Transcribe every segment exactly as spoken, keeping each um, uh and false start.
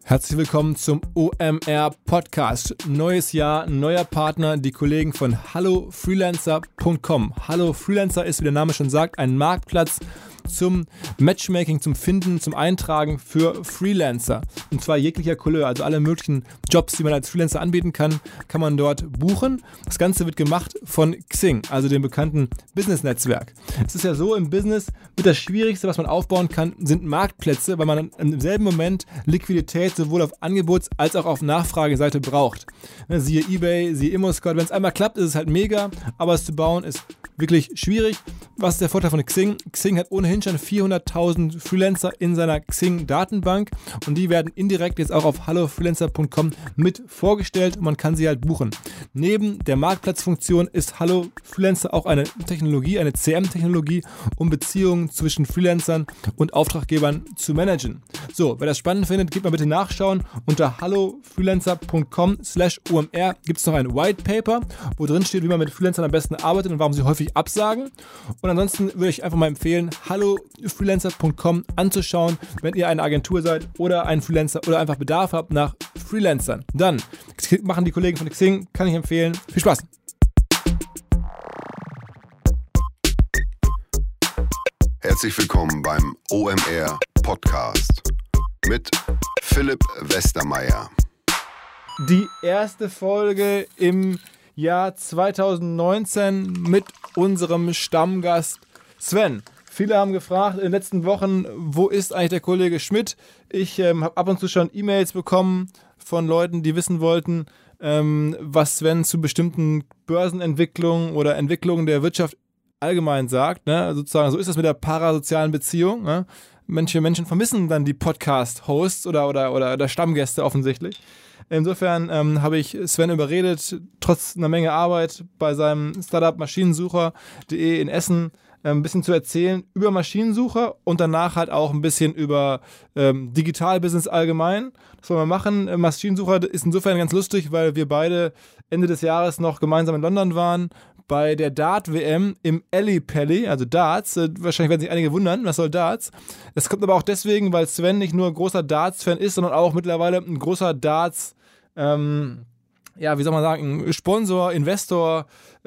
Herzlich willkommen zum O M R Podcast. Neues Jahr, neuer Partner, die Kollegen von hallo freelancer punkt com. Hallo Freelancer ist, wie der Name schon sagt, ein Marktplatz zum Matchmaking, zum Finden, zum Eintragen für Freelancer. Und zwar jeglicher Couleur, also alle möglichen Jobs, die man als Freelancer anbieten kann, kann man dort buchen. Das Ganze wird gemacht von Xing, also dem bekannten Business-Netzwerk. Es ist ja so, im Business mit das Schwierigste, was man aufbauen kann, sind Marktplätze, weil man im selben Moment Liquidität sowohl auf Angebots- als auch auf Nachfrageseite braucht. Siehe eBay, siehe ImmoScout. Wenn es einmal klappt, ist es halt mega, aber es zu bauen ist wirklich schwierig. Was ist der Vorteil von Xing? Xing hat ohnehin schon vierhunderttausend Freelancer in seiner Xing-Datenbank und die werden indirekt jetzt auch auf hallo freelancer punkt com mit vorgestellt und man kann sie halt buchen. Neben der Marktplatzfunktion ist Hallo Freelancer auch eine Technologie, eine C M-Technologie, um Beziehungen zwischen Freelancern und Auftraggebern zu managen. So, wer das spannend findet, geht mal bitte nachschauen. Unter hallo freelancer punkt com slash O M R gibt es noch ein White Paper, wo drin steht, wie man mit Freelancern am besten arbeitet und warum sie häufig absagen. Und ansonsten würde ich einfach mal empfehlen, hallo freelancer punkt com anzuschauen, wenn ihr eine Agentur seid oder ein Freelancer oder einfach Bedarf habt nach Freelancern. Dann machen die Kollegen von Xing, kann ich empfehlen. Viel Spaß! Herzlich willkommen beim O M R Podcast mit Philipp Westermeier. Die erste Folge im Jahr zwanzig neunzehn mit unserem Stammgast Sven. Viele haben gefragt in den letzten Wochen, wo ist eigentlich der Kollege Schmidt? Ich ähm, habe ab und zu schon E-Mails bekommen von Leuten, die wissen wollten, ähm, was Sven zu bestimmten Börsenentwicklungen oder Entwicklungen der Wirtschaft allgemein sagt. Ne? Sozusagen, so ist das mit der parasozialen Beziehung. Ne? Manche Menschen vermissen dann die Podcast-Hosts oder, oder, oder, oder Stammgäste offensichtlich. Insofern ähm, habe ich Sven überredet, trotz einer Menge Arbeit bei seinem Startup maschinensucher punkt de in Essen ähm, ein bisschen zu erzählen über Maschinensucher und danach halt auch ein bisschen über ähm, Digitalbusiness allgemein. Das wollen wir machen. Maschinensucher ist insofern ganz lustig, weil wir beide Ende des Jahres noch gemeinsam in London waren bei der Dart-W M im Ellipelli, also Darts. Wahrscheinlich werden sich einige wundern, was soll Darts? Es kommt aber auch deswegen, weil Sven nicht nur ein großer Darts-Fan ist, sondern auch mittlerweile ein großer Darts, ähm, ja, wie soll man sagen, Sponsor, Investor,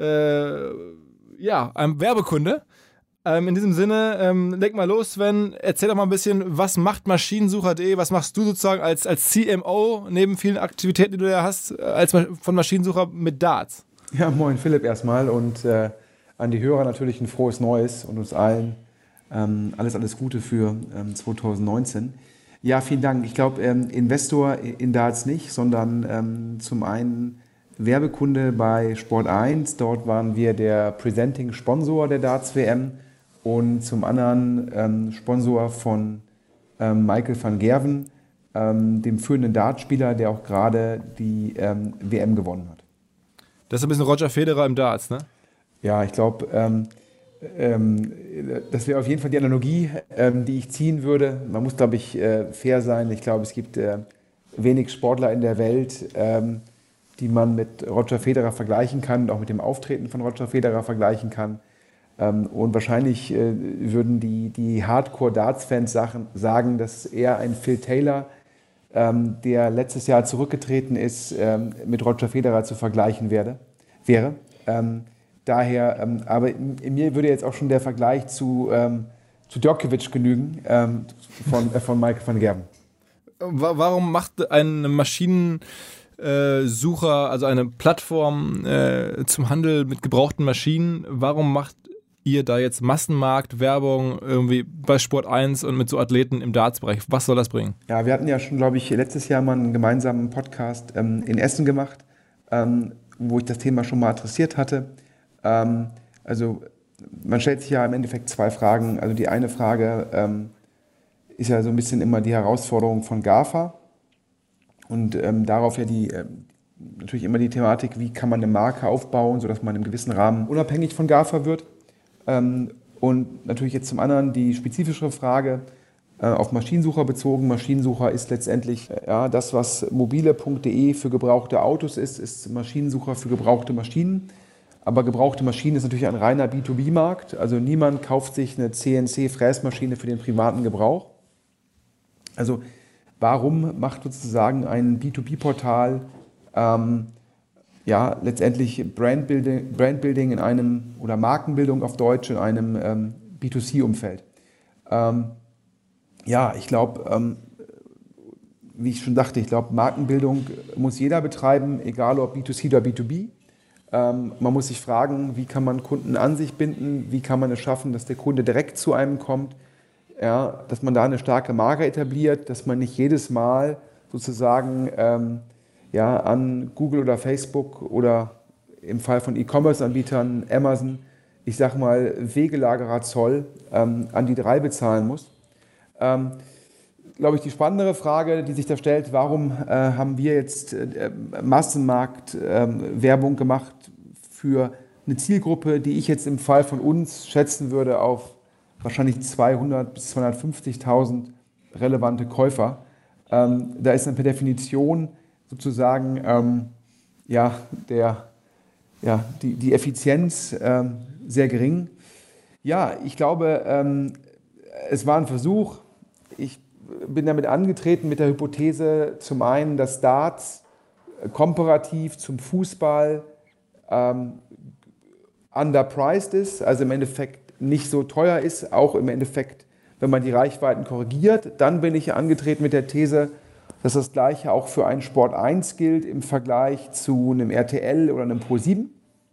äh, ja, ein Werbekunde. Ähm, in diesem Sinne, ähm, leg mal los, Sven, erzähl doch mal ein bisschen, was macht maschinensucher punkt de, was machst du sozusagen als, als C M O, neben vielen Aktivitäten, die du ja hast, als von Maschinensucher mit Darts? Ja, moin Philipp erstmal und äh, an die Hörer natürlich ein frohes Neues und uns allen ähm, alles, alles Gute für ähm, zwanzig neunzehn. Ja, vielen Dank. Ich glaube, ähm, Investor in Darts nicht, sondern ähm, zum einen Werbekunde bei Sport eins. Dort waren wir der Presenting Sponsor der Darts-W M und zum anderen ähm, Sponsor von ähm, Michael van Gerwen, ähm, dem führenden Dartspieler, der auch gerade die ähm, W M gewonnen hat. Das ist ein bisschen Roger Federer im Darts, ne? Ja, ich glaube, ähm, ähm, das wäre auf jeden Fall die Analogie, ähm, die ich ziehen würde. Man muss, glaube ich, äh, fair sein. Ich glaube, es gibt äh, wenig Sportler in der Welt, ähm, die man mit Roger Federer vergleichen kann und auch mit dem Auftreten von Roger Federer vergleichen kann. Ähm, und wahrscheinlich äh, würden die, die Hardcore-Darts-Fans sagen, dass er ein Phil Taylor, ähm, der letztes Jahr zurückgetreten ist, ähm, mit Roger Federer zu vergleichen werde, wäre. Ähm, daher, ähm, aber in, in mir würde jetzt auch schon der Vergleich zu, ähm, zu Djokovic genügen, ähm, von, äh, von Michael van Gerwen. Warum macht ein Maschinensucher, also eine Plattform äh, zum Handel mit gebrauchten Maschinen, warum macht ihr da jetzt Massenmarkt, Werbung irgendwie bei Sport eins und mit so Athleten im Darts-Bereich? Was soll das bringen? Ja, wir hatten ja schon, glaube ich, letztes Jahr mal einen gemeinsamen Podcast ähm, in Essen gemacht, ähm, wo ich das Thema schon mal adressiert hatte. Ähm, also man stellt sich ja im Endeffekt zwei Fragen. Also die eine Frage ähm, ist ja so ein bisschen immer die Herausforderung von GAFA und ähm, darauf ja die äh, natürlich immer die Thematik, wie kann man eine Marke aufbauen, sodass man im gewissen Rahmen unabhängig von GAFA wird. Ähm, und natürlich jetzt zum anderen die spezifischere Frage äh, auf Maschinensucher bezogen. Maschinensucher ist letztendlich äh, ja, das, was mobile punkt de für gebrauchte Autos ist, ist Maschinensucher für gebrauchte Maschinen. Aber gebrauchte Maschinen ist natürlich ein reiner B zwei B Markt. Also niemand kauft sich eine C N C-Fräsmaschine für den privaten Gebrauch. Also warum macht sozusagen ein B zwei B-Portal ähm, ja, letztendlich Brandbuilding, Brandbuilding in einem, oder Markenbildung auf Deutsch in einem ähm, B zwei C-Umfeld. Ähm, ja, ich glaube, ähm, wie ich schon sagte, ich glaube, Markenbildung muss jeder betreiben, egal ob B zwei C oder B zwei B. Ähm, man muss sich fragen, wie kann man Kunden an sich binden, wie kann man es schaffen, dass der Kunde direkt zu einem kommt, ja, dass man da eine starke Marke etabliert, dass man nicht jedes Mal sozusagen ähm, ja, an Google oder Facebook oder im Fall von E-Commerce-Anbietern, Amazon, ich sag mal, Wegelagerer Zoll ähm, an die drei bezahlen muss. Ähm, glaube ich, die spannendere Frage, die sich da stellt, warum äh, haben wir jetzt äh, Massenmarkt-Werbung äh, gemacht für eine Zielgruppe, die ich jetzt im Fall von uns schätzen würde auf wahrscheinlich zweihundert bis zweihundertfünfzigtausend relevante Käufer. Ähm, da ist dann per Definition sozusagen ähm, ja, der, ja, die, die Effizienz ähm, sehr gering. Ja, ich glaube, ähm, es war ein Versuch. Ich bin damit angetreten mit der Hypothese, zum einen, dass Darts komparativ zum Fußball ähm, underpriced ist, also im Endeffekt nicht so teuer ist, auch im Endeffekt, wenn man die Reichweiten korrigiert. Dann bin ich angetreten mit der These, dass das Gleiche auch für einen Sport eins gilt im Vergleich zu einem R T L oder einem Pro sieben.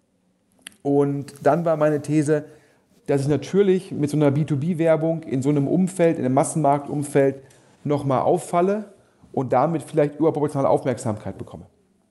Und dann war meine These, dass ich natürlich mit so einer B zwei B-Werbung in so einem Umfeld, in einem Massenmarktumfeld nochmal auffalle und damit vielleicht überproportionale Aufmerksamkeit bekomme.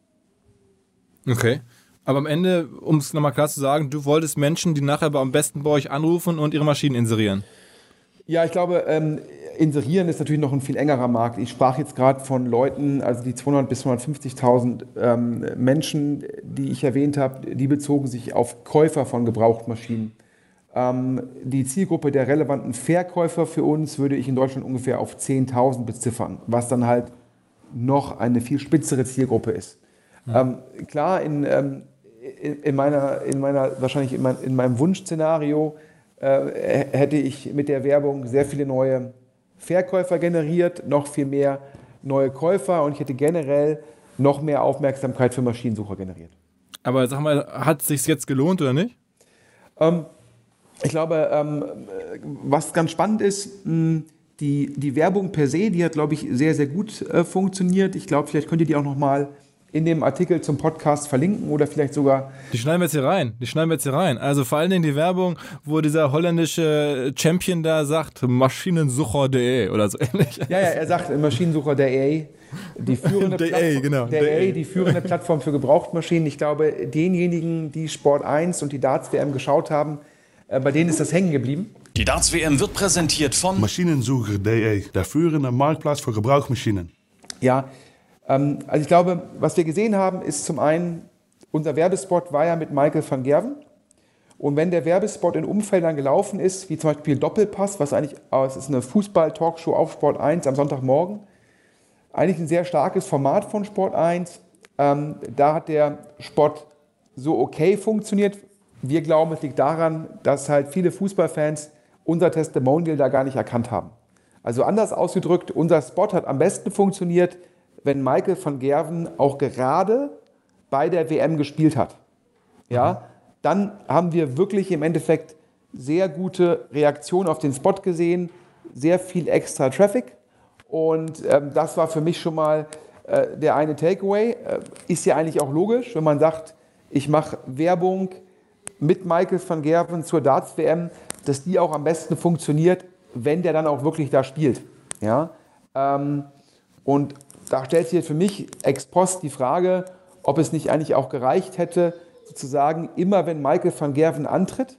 Okay. Aber am Ende, um es nochmal klar zu sagen, du wolltest Menschen, die nachher am besten bei euch anrufen und ihre Maschinen inserieren. Ja, ich glaube, ähm, inserieren ist natürlich noch ein viel engerer Markt. Ich sprach jetzt gerade von Leuten, also die zweihundert bis zweihundertfünfzigtausend ähm, Menschen, die ich erwähnt habe, die bezogen sich auf Käufer von Gebrauchtmaschinen. Ähm, die Zielgruppe der relevanten Verkäufer für uns würde ich in Deutschland ungefähr auf zehntausend beziffern, was dann halt noch eine viel spitzere Zielgruppe ist. Mhm. Ähm, klar, in, ähm, in, in, meiner, in meiner, wahrscheinlich in, mein, in meinem Wunschszenario äh, hätte ich mit der Werbung sehr viele neue Verkäufer generiert, noch viel mehr neue Käufer und ich hätte generell noch mehr Aufmerksamkeit für Maschinensucher generiert. Aber sag mal, hat es sich jetzt gelohnt oder nicht? Ähm, ich glaube, ähm, was ganz spannend ist, mh, die, die Werbung per se, die hat, glaube ich, sehr, sehr gut äh, funktioniert. Ich glaube, vielleicht könnt ihr die auch nochmal in dem Artikel zum Podcast verlinken oder vielleicht sogar... Die schneiden wir jetzt hier rein, die schneiden wir jetzt hier rein. Also vor allen Dingen die Werbung, wo dieser holländische Champion da sagt, maschinensucher punkt de oder so ähnlich. Ja, ja, er sagt maschinensucher punkt de, die führende, Plattform, genau, de, die führende Plattform für Gebrauchtmaschinen. Ich glaube, denjenigen, die Sport eins und die Darts-W M geschaut haben, äh, bei denen ist das hängen geblieben. Die Darts-W M wird präsentiert von maschinensucher punkt de, der führende Marktplatz für Gebrauchtmaschinen. Ja, also ich glaube, was wir gesehen haben, ist zum einen, unser Werbespot war ja mit Michael van Gerwen. Und wenn der Werbespot in Umfeldern gelaufen ist, wie zum Beispiel Doppelpass, was eigentlich, es ist eine Fußball-Talkshow auf Sport eins am Sonntagmorgen, eigentlich ein sehr starkes Format von Sport eins. Ähm, da hat der Spot so okay funktioniert. Wir glauben, es liegt daran, dass halt viele Fußballfans unser Testimonial da gar nicht erkannt haben. Also anders ausgedrückt, unser Spot hat am besten funktioniert, wenn Michael van Gerwen auch gerade bei der W M gespielt hat. Ja, dann haben wir wirklich im Endeffekt sehr gute Reaktionen auf den Spot gesehen, sehr viel extra Traffic und ähm, das war für mich schon mal äh, der eine Takeaway. Äh, ist ja eigentlich auch logisch, wenn man sagt, ich mache Werbung mit Michael van Gerwen zur Darts-W M, dass die auch am besten funktioniert, wenn der dann auch wirklich da spielt. Ja, ähm, und da stellt sich jetzt für mich ex post die Frage, ob es nicht eigentlich auch gereicht hätte, sozusagen immer wenn Michael van Gerwen antritt,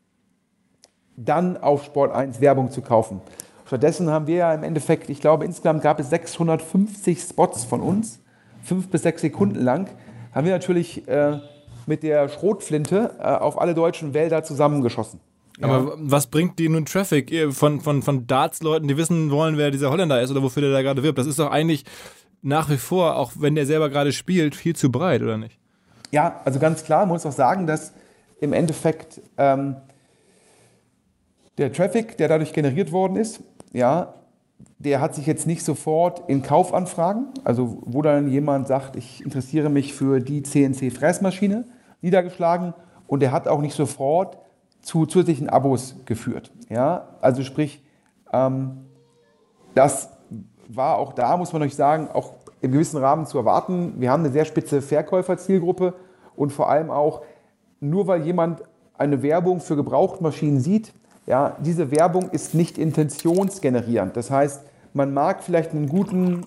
dann auf Sport eins Werbung zu kaufen. Stattdessen haben wir ja im Endeffekt, ich glaube insgesamt gab es sechshundertfünfzig Spots von uns, fünf bis sechs Sekunden lang, haben wir natürlich äh, mit der Schrotflinte äh, auf alle deutschen Wälder zusammengeschossen. Ja. Aber was bringt die nun Traffic von, von, von Darts-Leuten, die wissen wollen, wer dieser Holländer ist oder wofür der da gerade wirbt? Das ist doch eigentlich nach wie vor, auch wenn der selber gerade spielt, viel zu breit, oder nicht? Ja, also ganz klar, man muss auch sagen, dass im Endeffekt ähm, der Traffic, der dadurch generiert worden ist, ja, der hat sich jetzt nicht sofort in Kaufanfragen, also wo dann jemand sagt, ich interessiere mich für die C N C-Fräsmaschine, niedergeschlagen, und der hat auch nicht sofort zu zusätzlichen Abos geführt. Ja? Also sprich, ähm, das war auch da, muss man euch sagen, auch im gewissen Rahmen zu erwarten. Wir haben eine sehr spitze Verkäuferzielgruppe und vor allem auch, nur weil jemand eine Werbung für Gebrauchtmaschinen sieht, ja, diese Werbung ist nicht intentionsgenerierend. Das heißt, man mag vielleicht einen guten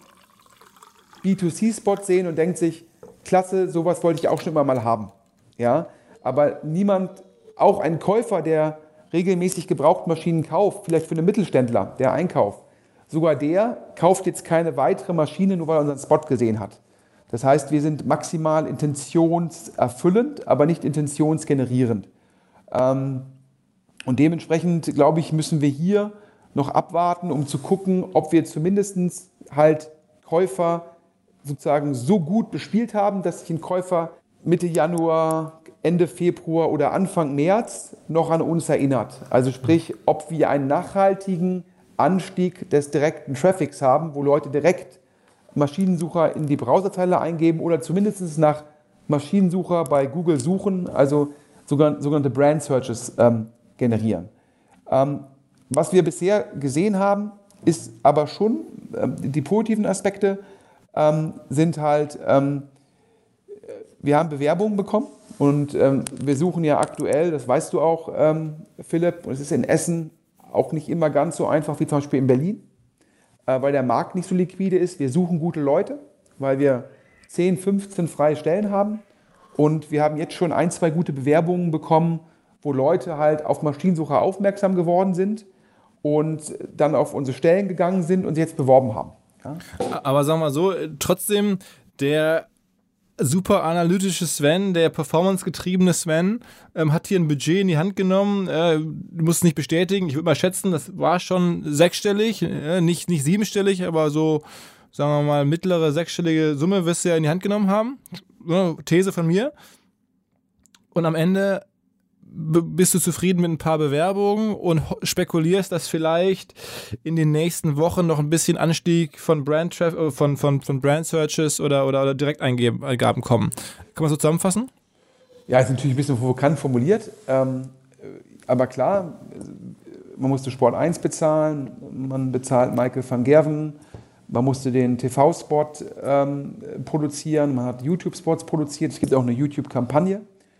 B zwei C-Spot sehen und denkt sich, klasse, sowas wollte ich auch schon immer mal haben. Ja? Aber niemand, auch ein Käufer, der regelmäßig Gebrauchtmaschinen kauft, vielleicht für einen Mittelständler, der einkauft, sogar der kauft jetzt keine weitere Maschine, nur weil er unseren Spot gesehen hat. Das heißt, wir sind maximal intentionserfüllend, aber nicht intentionsgenerierend. Ähm, und dementsprechend, glaube ich, müssen wir hier noch abwarten, um zu gucken, ob wir zumindest halt Käufer sozusagen so gut bespielt haben, dass sich ein Käufer Mitte Januar, Ende Februar oder Anfang März noch an uns erinnert. Also sprich, ob wir einen nachhaltigen Anstieg des direkten Traffics haben, wo Leute direkt Maschinensucher in die Browserzeile eingeben oder zumindest nach Maschinensucher bei Google suchen, also sogenannte Brand Searches ähm, generieren. Ähm, was wir bisher gesehen haben, ist aber schon, ähm, die positiven Aspekte ähm, sind halt, ähm, wir haben Bewerbungen bekommen und ähm, wir suchen ja aktuell, das weißt du auch, ähm, Philipp, und es ist in Essen auch nicht immer ganz so einfach wie zum Beispiel in Berlin, äh, weil der Markt nicht so liquide ist. Wir suchen gute Leute, weil wir zehn, fünfzehn freie Stellen haben und wir haben jetzt schon ein, zwei gute Bewerbungen bekommen, wo Leute halt auf Maschinensucher aufmerksam geworden sind und dann auf unsere Stellen gegangen sind und sie jetzt beworben haben. Ja? Aber sagen wir mal so, trotzdem der super analytische Sven, der performancegetriebene Sven, ähm, hat hier ein Budget in die Hand genommen. Äh, du musst es nicht bestätigen. Ich würde mal schätzen, das war schon sechsstellig, äh, nicht, nicht siebenstellig, aber so, sagen wir mal, mittlere sechsstellige Summe wirst du ja in die Hand genommen haben. So, These von mir. Und am Ende bist du zufrieden mit ein paar Bewerbungen und spekulierst, dass vielleicht in den nächsten Wochen noch ein bisschen Anstieg von Brand Traf- von, von, von Brand Searches oder, oder, oder Direkteingaben kommen. Kann man so zusammenfassen? Ja, ist natürlich ein bisschen provokant formuliert, ähm, aber klar, man musste Sport eins bezahlen, man bezahlt Michael van Gerven, man musste den T V-Spot ähm, produzieren, man hat YouTube-Spots produziert, es gibt auch eine YouTube-Kampagne.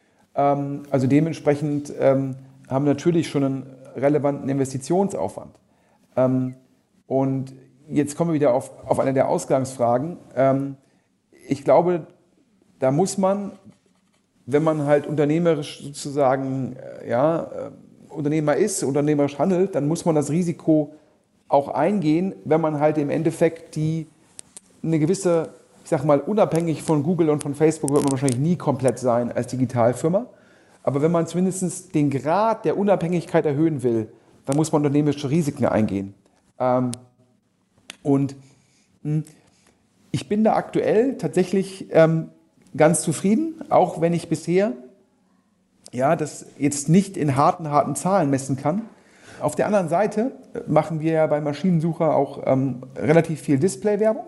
Also dementsprechend ähm, haben wir natürlich schon einen relevanten Investitionsaufwand. Ähm, und jetzt kommen wir wieder auf, auf eine der Ausgangsfragen. Ähm, ich glaube, da muss man, wenn man halt unternehmerisch sozusagen äh, ja, äh, Unternehmer ist, unternehmerisch handelt, dann muss man das Risiko auch eingehen, wenn man halt im Endeffekt die eine gewisse, ich sag mal, unabhängig von Google und von Facebook wird man wahrscheinlich nie komplett sein als Digitalfirma. Aber wenn man zumindest den Grad der Unabhängigkeit erhöhen will, dann muss man unternehmerische Risiken eingehen. Ähm, und mh, ich bin da aktuell tatsächlich ähm, ganz zufrieden, auch wenn ich bisher ja, das jetzt nicht in harten, harten Zahlen messen kann. Auf der anderen Seite machen wir ja bei Maschinensucher auch ähm, relativ viel Display-Werbung,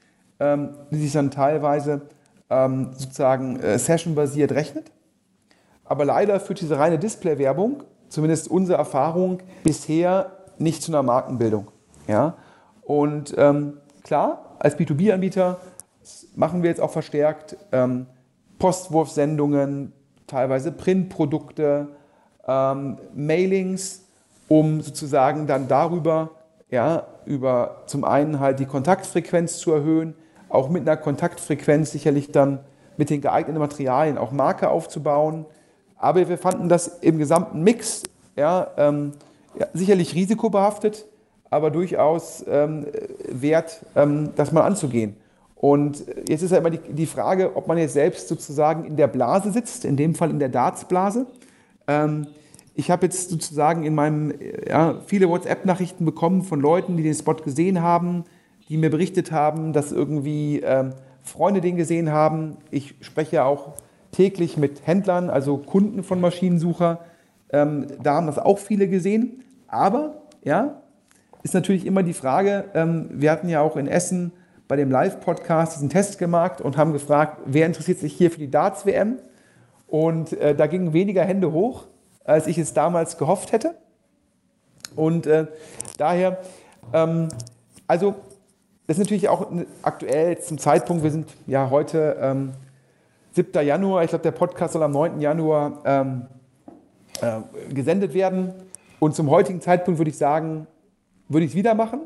die sich dann teilweise ähm, sozusagen äh, sessionbasiert rechnet. Aber leider führt diese reine Display-Werbung, zumindest unsere Erfahrung, bisher nicht zu einer Markenbildung. Ja? Und ähm, klar, als B zwei B-Anbieter machen wir jetzt auch verstärkt ähm, Postwurfsendungen, teilweise Printprodukte, ähm, Mailings, um sozusagen dann darüber, ja, über zum einen halt die Kontaktfrequenz zu erhöhen, auch mit einer Kontaktfrequenz sicherlich dann mit den geeigneten Materialien auch Marke aufzubauen. Aber wir fanden das im gesamten Mix ja, ähm, ja, sicherlich risikobehaftet, aber durchaus ähm, wert, ähm, das mal anzugehen. Und jetzt ist ja immer die, die Frage, ob man jetzt selbst sozusagen in der Blase sitzt, in dem Fall in der Dartsblase. Ähm, ich habe jetzt sozusagen in meinem, ja, viele WhatsApp-Nachrichten bekommen von Leuten, die den Spot gesehen haben, die mir berichtet haben, dass irgendwie ähm, Freunde den gesehen haben. Ich spreche ja auch täglich mit Händlern, also Kunden von Maschinensucher. Ähm, da haben das auch viele gesehen. Aber ja, ist natürlich immer die Frage, ähm, wir hatten ja auch in Essen bei dem Live-Podcast diesen Test gemacht und haben gefragt, wer interessiert sich hier für die Darts-W M? Und äh, da gingen weniger Hände hoch, als ich es damals gehofft hätte. Und äh, daher, ähm, also das ist natürlich auch aktuell zum Zeitpunkt, wir sind ja heute ähm, siebter Januar, ich glaube der Podcast soll am neunten Januar ähm, äh, gesendet werden. Und zum heutigen Zeitpunkt würde ich sagen, würde ich es wieder machen?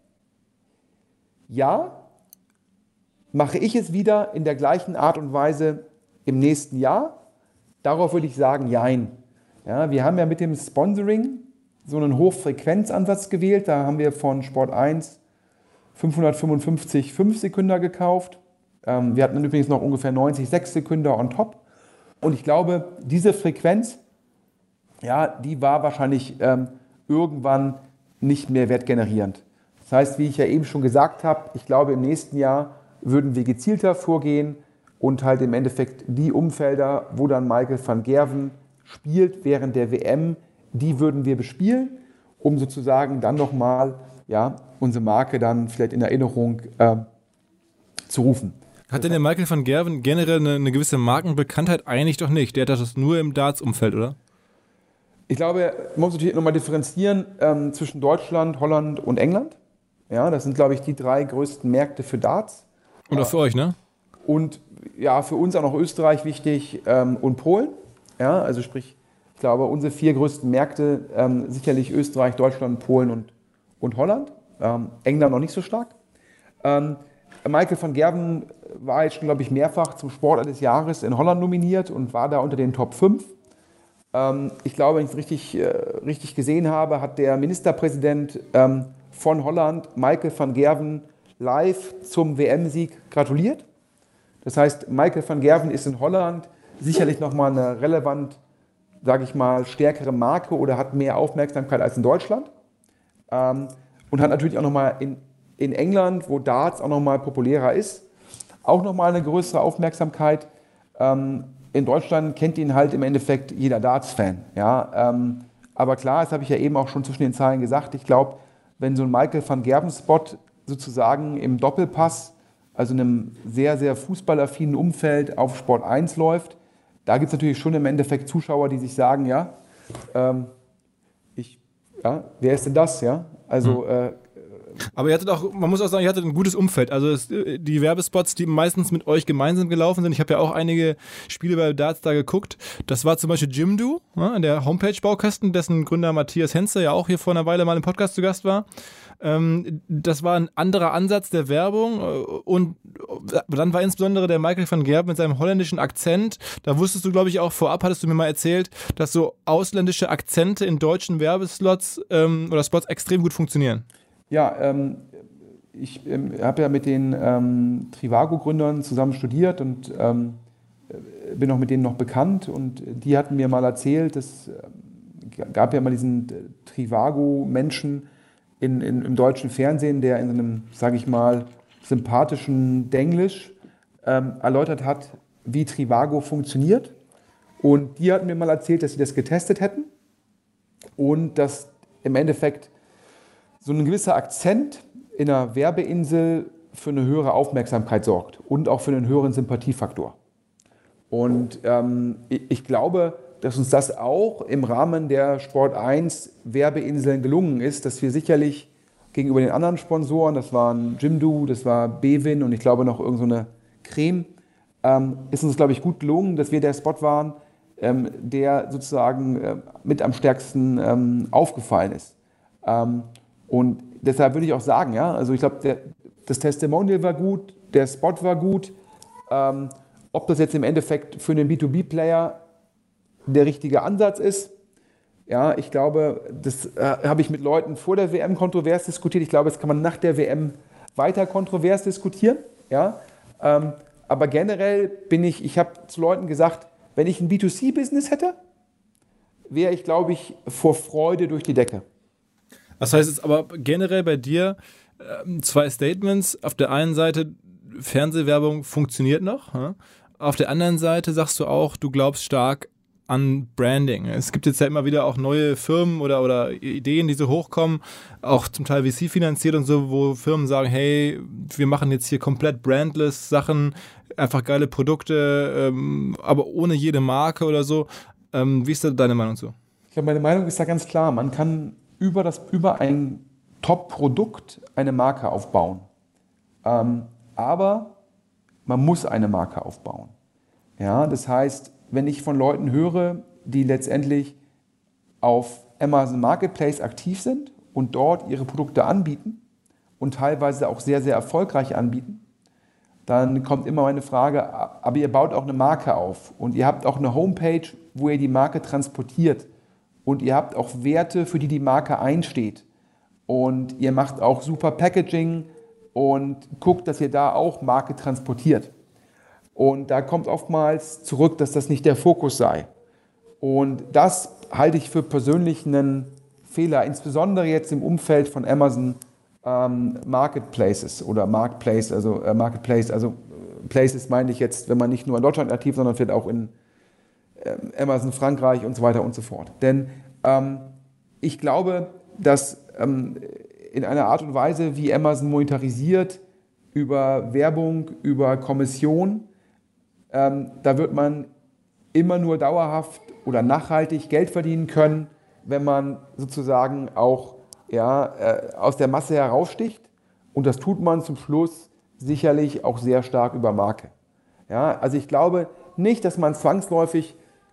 Ja. Mache ich es wieder in der gleichen Art und Weise im nächsten Jahr? Darauf würde ich sagen, jein. Ja, wir haben ja mit dem Sponsoring so einen Hochfrequenzansatz gewählt. Da haben wir von Sport eins fünfhundertfünfundfünfzig fünf Sekünder gekauft. Ähm, wir hatten übrigens noch ungefähr neunzig sechs Sekünder on top. Und ich glaube, diese Frequenz, ja, die war wahrscheinlich ähm, irgendwann nicht mehr wertgenerierend. Das heißt, wie ich ja eben schon gesagt habe, ich glaube, im nächsten Jahr würden wir gezielter vorgehen und halt im Endeffekt die Umfelder, wo dann Michael van Gerwen spielt während der W M, die würden wir bespielen, um sozusagen dann nochmal ja, unsere Marke dann vielleicht in Erinnerung äh, zu rufen. Hat denn der Michael van Gerwen generell eine, eine gewisse Markenbekanntheit? Eigentlich doch nicht. Der hat das nur im Darts-Umfeld, oder? Ich glaube, man muss natürlich nochmal differenzieren ähm, zwischen Deutschland, Holland und England. Ja, das sind, glaube ich, die drei größten Märkte für Darts. Und auch für euch, ne? Und ja, für uns auch noch Österreich wichtig ähm, und Polen. Ja, also sprich, ich glaube, unsere vier größten Märkte, ähm, sicherlich Österreich, Deutschland, Polen und, und Holland. Ähm, England noch nicht so stark. Ähm, Michael van Gerwen war jetzt schon, glaube ich, mehrfach zum Sportler des Jahres in Holland nominiert und war da unter den Top fünf. Ähm, ich glaube, wenn ich es richtig, äh, richtig gesehen habe, hat der Ministerpräsident ähm, von Holland, Michael van Gerwen, live zum W M-Sieg gratuliert. Das heißt, Michael van Gerwen ist in Holland sicherlich nochmal eine relevant, sage ich mal, stärkere Marke oder hat mehr Aufmerksamkeit als in Deutschland. Ähm, und hat natürlich auch nochmal in, in England, wo Darts auch nochmal populärer ist, auch nochmal eine größere Aufmerksamkeit. Ähm, in Deutschland kennt ihn halt im Endeffekt jeder Darts-Fan. Ja? Ähm, aber klar, das habe ich ja eben auch schon zwischen den Zeilen gesagt, ich glaube, wenn so ein Michael van Gerwen-Spot sozusagen im Doppelpass, also in einem sehr, sehr fußballaffinen Umfeld auf Sport eins läuft, da gibt es natürlich schon im Endeffekt Zuschauer, die sich sagen, ja, ähm, ich, ja, wer ist denn das? Ja? Also, hm. äh, aber ihr hattet auch, man muss auch sagen, ihr hattet ein gutes Umfeld. Also es, die Werbespots, die meistens mit euch gemeinsam gelaufen sind. Ich habe ja auch einige Spiele bei Darts da geguckt. Das war zum Beispiel Jimdo, ja, der Homepage-Baukasten, dessen Gründer Matthias Henze ja auch hier vor einer Weile mal im Podcast zu Gast war. Ähm, das war ein anderer Ansatz der Werbung und dann war insbesondere der Michael van Gerwen mit seinem holländischen Akzent. Da wusstest du, glaube ich, auch vorab, hattest du mir mal erzählt, dass so ausländische Akzente in deutschen Werbeslots ähm, oder Spots extrem gut funktionieren. Ja, ähm, ich ähm, habe ja mit den ähm, Trivago-Gründern zusammen studiert und ähm, bin auch mit denen noch bekannt und die hatten mir mal erzählt, es äh, gab ja mal diesen äh, Trivago-Menschen in, in, im deutschen Fernsehen, der in einem, sage ich mal, sympathischen Denglisch ähm, erläutert hat, wie Trivago funktioniert. Und die hatten mir mal erzählt, dass sie das getestet hätten und dass im Endeffekt so ein gewisser Akzent in einer Werbeinsel für eine höhere Aufmerksamkeit sorgt und auch für einen höheren Sympathiefaktor. Und ähm, ich glaube, dass uns das auch im Rahmen der Sport eins Werbeinseln gelungen ist, dass wir sicherlich gegenüber den anderen Sponsoren, das waren Jimdo, das war Bevin und ich glaube noch irgend so eine Creme, ähm, ist uns, glaube ich, gut gelungen, dass wir der Spot waren, ähm, der sozusagen äh, mit am stärksten ähm, aufgefallen ist. Ähm, Und deshalb würde ich auch sagen, ja, also ich glaube, das Testimonial war gut, der Spot war gut. Ähm, ob das jetzt im Endeffekt für einen B zwei B-Player der richtige Ansatz ist, ja, ich glaube, das äh, habe ich mit Leuten vor der W M kontrovers diskutiert. Ich glaube, das kann man nach der W M weiter kontrovers diskutieren. Ja. Ähm, aber generell bin ich, ich habe zu Leuten gesagt, wenn ich ein B zwei C-Business hätte, wäre ich, glaube ich, vor Freude durch die Decke. Das heißt jetzt aber generell bei dir äh, zwei Statements. Auf der einen Seite, Fernsehwerbung funktioniert noch. Ja? Auf der anderen Seite sagst du auch, du glaubst stark an Branding? Es gibt jetzt ja immer wieder auch neue Firmen oder, oder Ideen, die so hochkommen, auch zum Teil V C finanziert und so, wo Firmen sagen, hey, wir machen jetzt hier komplett brandless Sachen, einfach geile Produkte, ähm, aber ohne jede Marke oder so. Ähm, wie ist da deine Meinung zu? Ich glaube, meine Meinung ist da ganz klar. Man kann über, das, über ein Top-Produkt eine Marke aufbauen. Ähm, aber man muss eine Marke aufbauen. Ja, das heißt, wenn ich von Leuten höre, die letztendlich auf Amazon Marketplace aktiv sind und dort ihre Produkte anbieten und teilweise auch sehr, sehr erfolgreich anbieten, dann kommt immer meine Frage, aber ihr baut auch eine Marke auf und ihr habt auch eine Homepage, wo ihr die Marke transportiert und ihr habt auch Werte, für die die Marke einsteht und ihr macht auch super Packaging und guckt, dass ihr da auch Marke transportiert. Und da kommt oftmals zurück, dass das nicht der Fokus sei. Und das halte ich für persönlich einen Fehler, insbesondere jetzt im Umfeld von Amazon ähm, Marketplaces oder Marketplace, also äh, Marketplace, also äh, Places meine ich jetzt, wenn man nicht nur in Deutschland aktiv, sondern vielleicht auch in äh, Amazon Frankreich und so weiter und so fort. Denn ähm, ich glaube, dass ähm, in einer Art und Weise, wie Amazon monetarisiert, über Werbung, über Kommission, ähm, da wird man immer nur dauerhaft oder nachhaltig Geld verdienen können, wenn man sozusagen auch ja, äh, aus der Masse heraussticht. Und das tut man zum Schluss sicherlich auch sehr stark über Marke. Ja, also ich glaube nicht, dass man zwangsläufig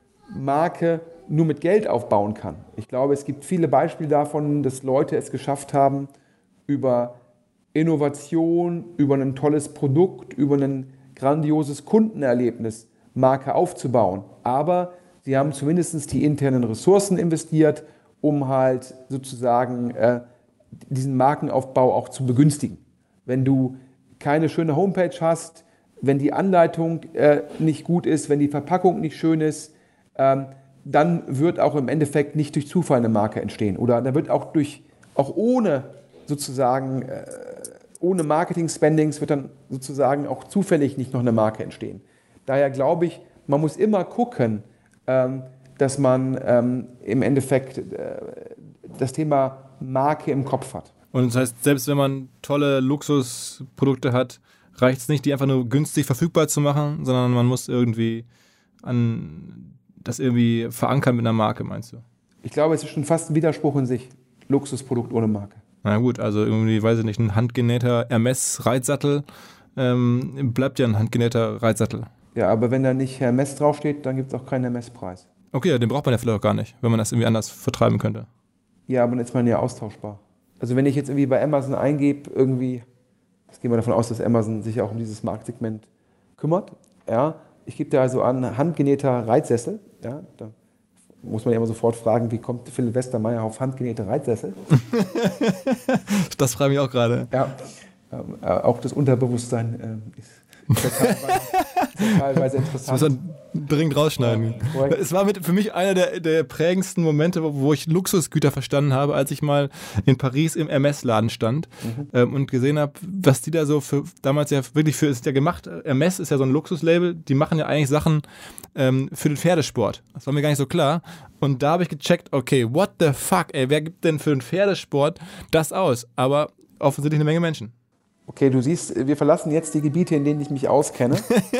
Marke nur mit Geld aufbauen kann. Ich glaube, es gibt viele Beispiele davon, dass Leute es geschafft haben, über Innovation, über ein tolles Produkt, über ein grandioses Kundenerlebnis Marke aufzubauen. Aber sie haben zumindest die internen Ressourcen investiert, um halt sozusagen äh, diesen Markenaufbau auch zu begünstigen. Wenn du keine schöne Homepage hast, wenn die Anleitung äh, nicht gut ist, wenn die Verpackung nicht schön ist, ähm, dann wird auch im Endeffekt nicht durch Zufall eine Marke entstehen. Oder da wird auch durch, auch ohne sozusagen, äh, ohne Marketing-Spendings wird dann sozusagen auch zufällig nicht noch eine Marke entstehen. Daher glaube ich, man muss immer gucken, ähm, dass man ähm, im Endeffekt äh, das Thema Marke im Kopf hat. Und das heißt, selbst wenn man tolle Luxusprodukte hat, reicht es nicht, die einfach nur günstig verfügbar zu machen, sondern man muss irgendwie an das irgendwie verankern mit einer Marke, meinst du? Ich glaube, es ist schon fast ein Widerspruch in sich. Luxusprodukt ohne Marke. Na gut, also irgendwie, weiß ich nicht, ein handgenähter Hermes-Reitsattel ähm, bleibt ja ein handgenähter Reitsattel. Ja, aber wenn da nicht Hermes draufsteht, dann gibt es auch keinen Hermes-Preis. Okay, ja, den braucht man ja vielleicht auch gar nicht, wenn man das irgendwie anders vertreiben könnte. Ja, aber dann ist man ja austauschbar. Also wenn ich jetzt irgendwie bei Amazon eingebe, irgendwie, jetzt gehen wir davon aus, dass Amazon sich auch um dieses Marktsegment kümmert. Ja, ich gebe da also an, handgenähter Reitsessel. Ja, da muss man ja immer sofort fragen, wie kommt Philipp Westermeier auf handgenähte Reitsessel? Das frage ich auch gerade. Ja, äh, auch das Unterbewusstsein äh, ist teilweise, teilweise interessant. Das muss man dringend rausschneiden. Ja, es war mit, für mich einer der, der prägendsten Momente, wo, wo ich Luxusgüter verstanden habe, als ich mal in Paris im Hermes-Laden stand mhm. ähm, und gesehen habe, was die da so für, damals ja wirklich für, ist ja gemacht, Hermes ist ja so ein Luxuslabel, die machen ja eigentlich Sachen ähm, für den Pferdesport. Das war mir gar nicht so klar. Und da habe ich gecheckt, okay, what the fuck, ey, wer gibt denn für den Pferdesport das aus? Aber offensichtlich eine Menge Menschen. Okay, du siehst, wir verlassen jetzt die Gebiete, in denen ich mich auskenne.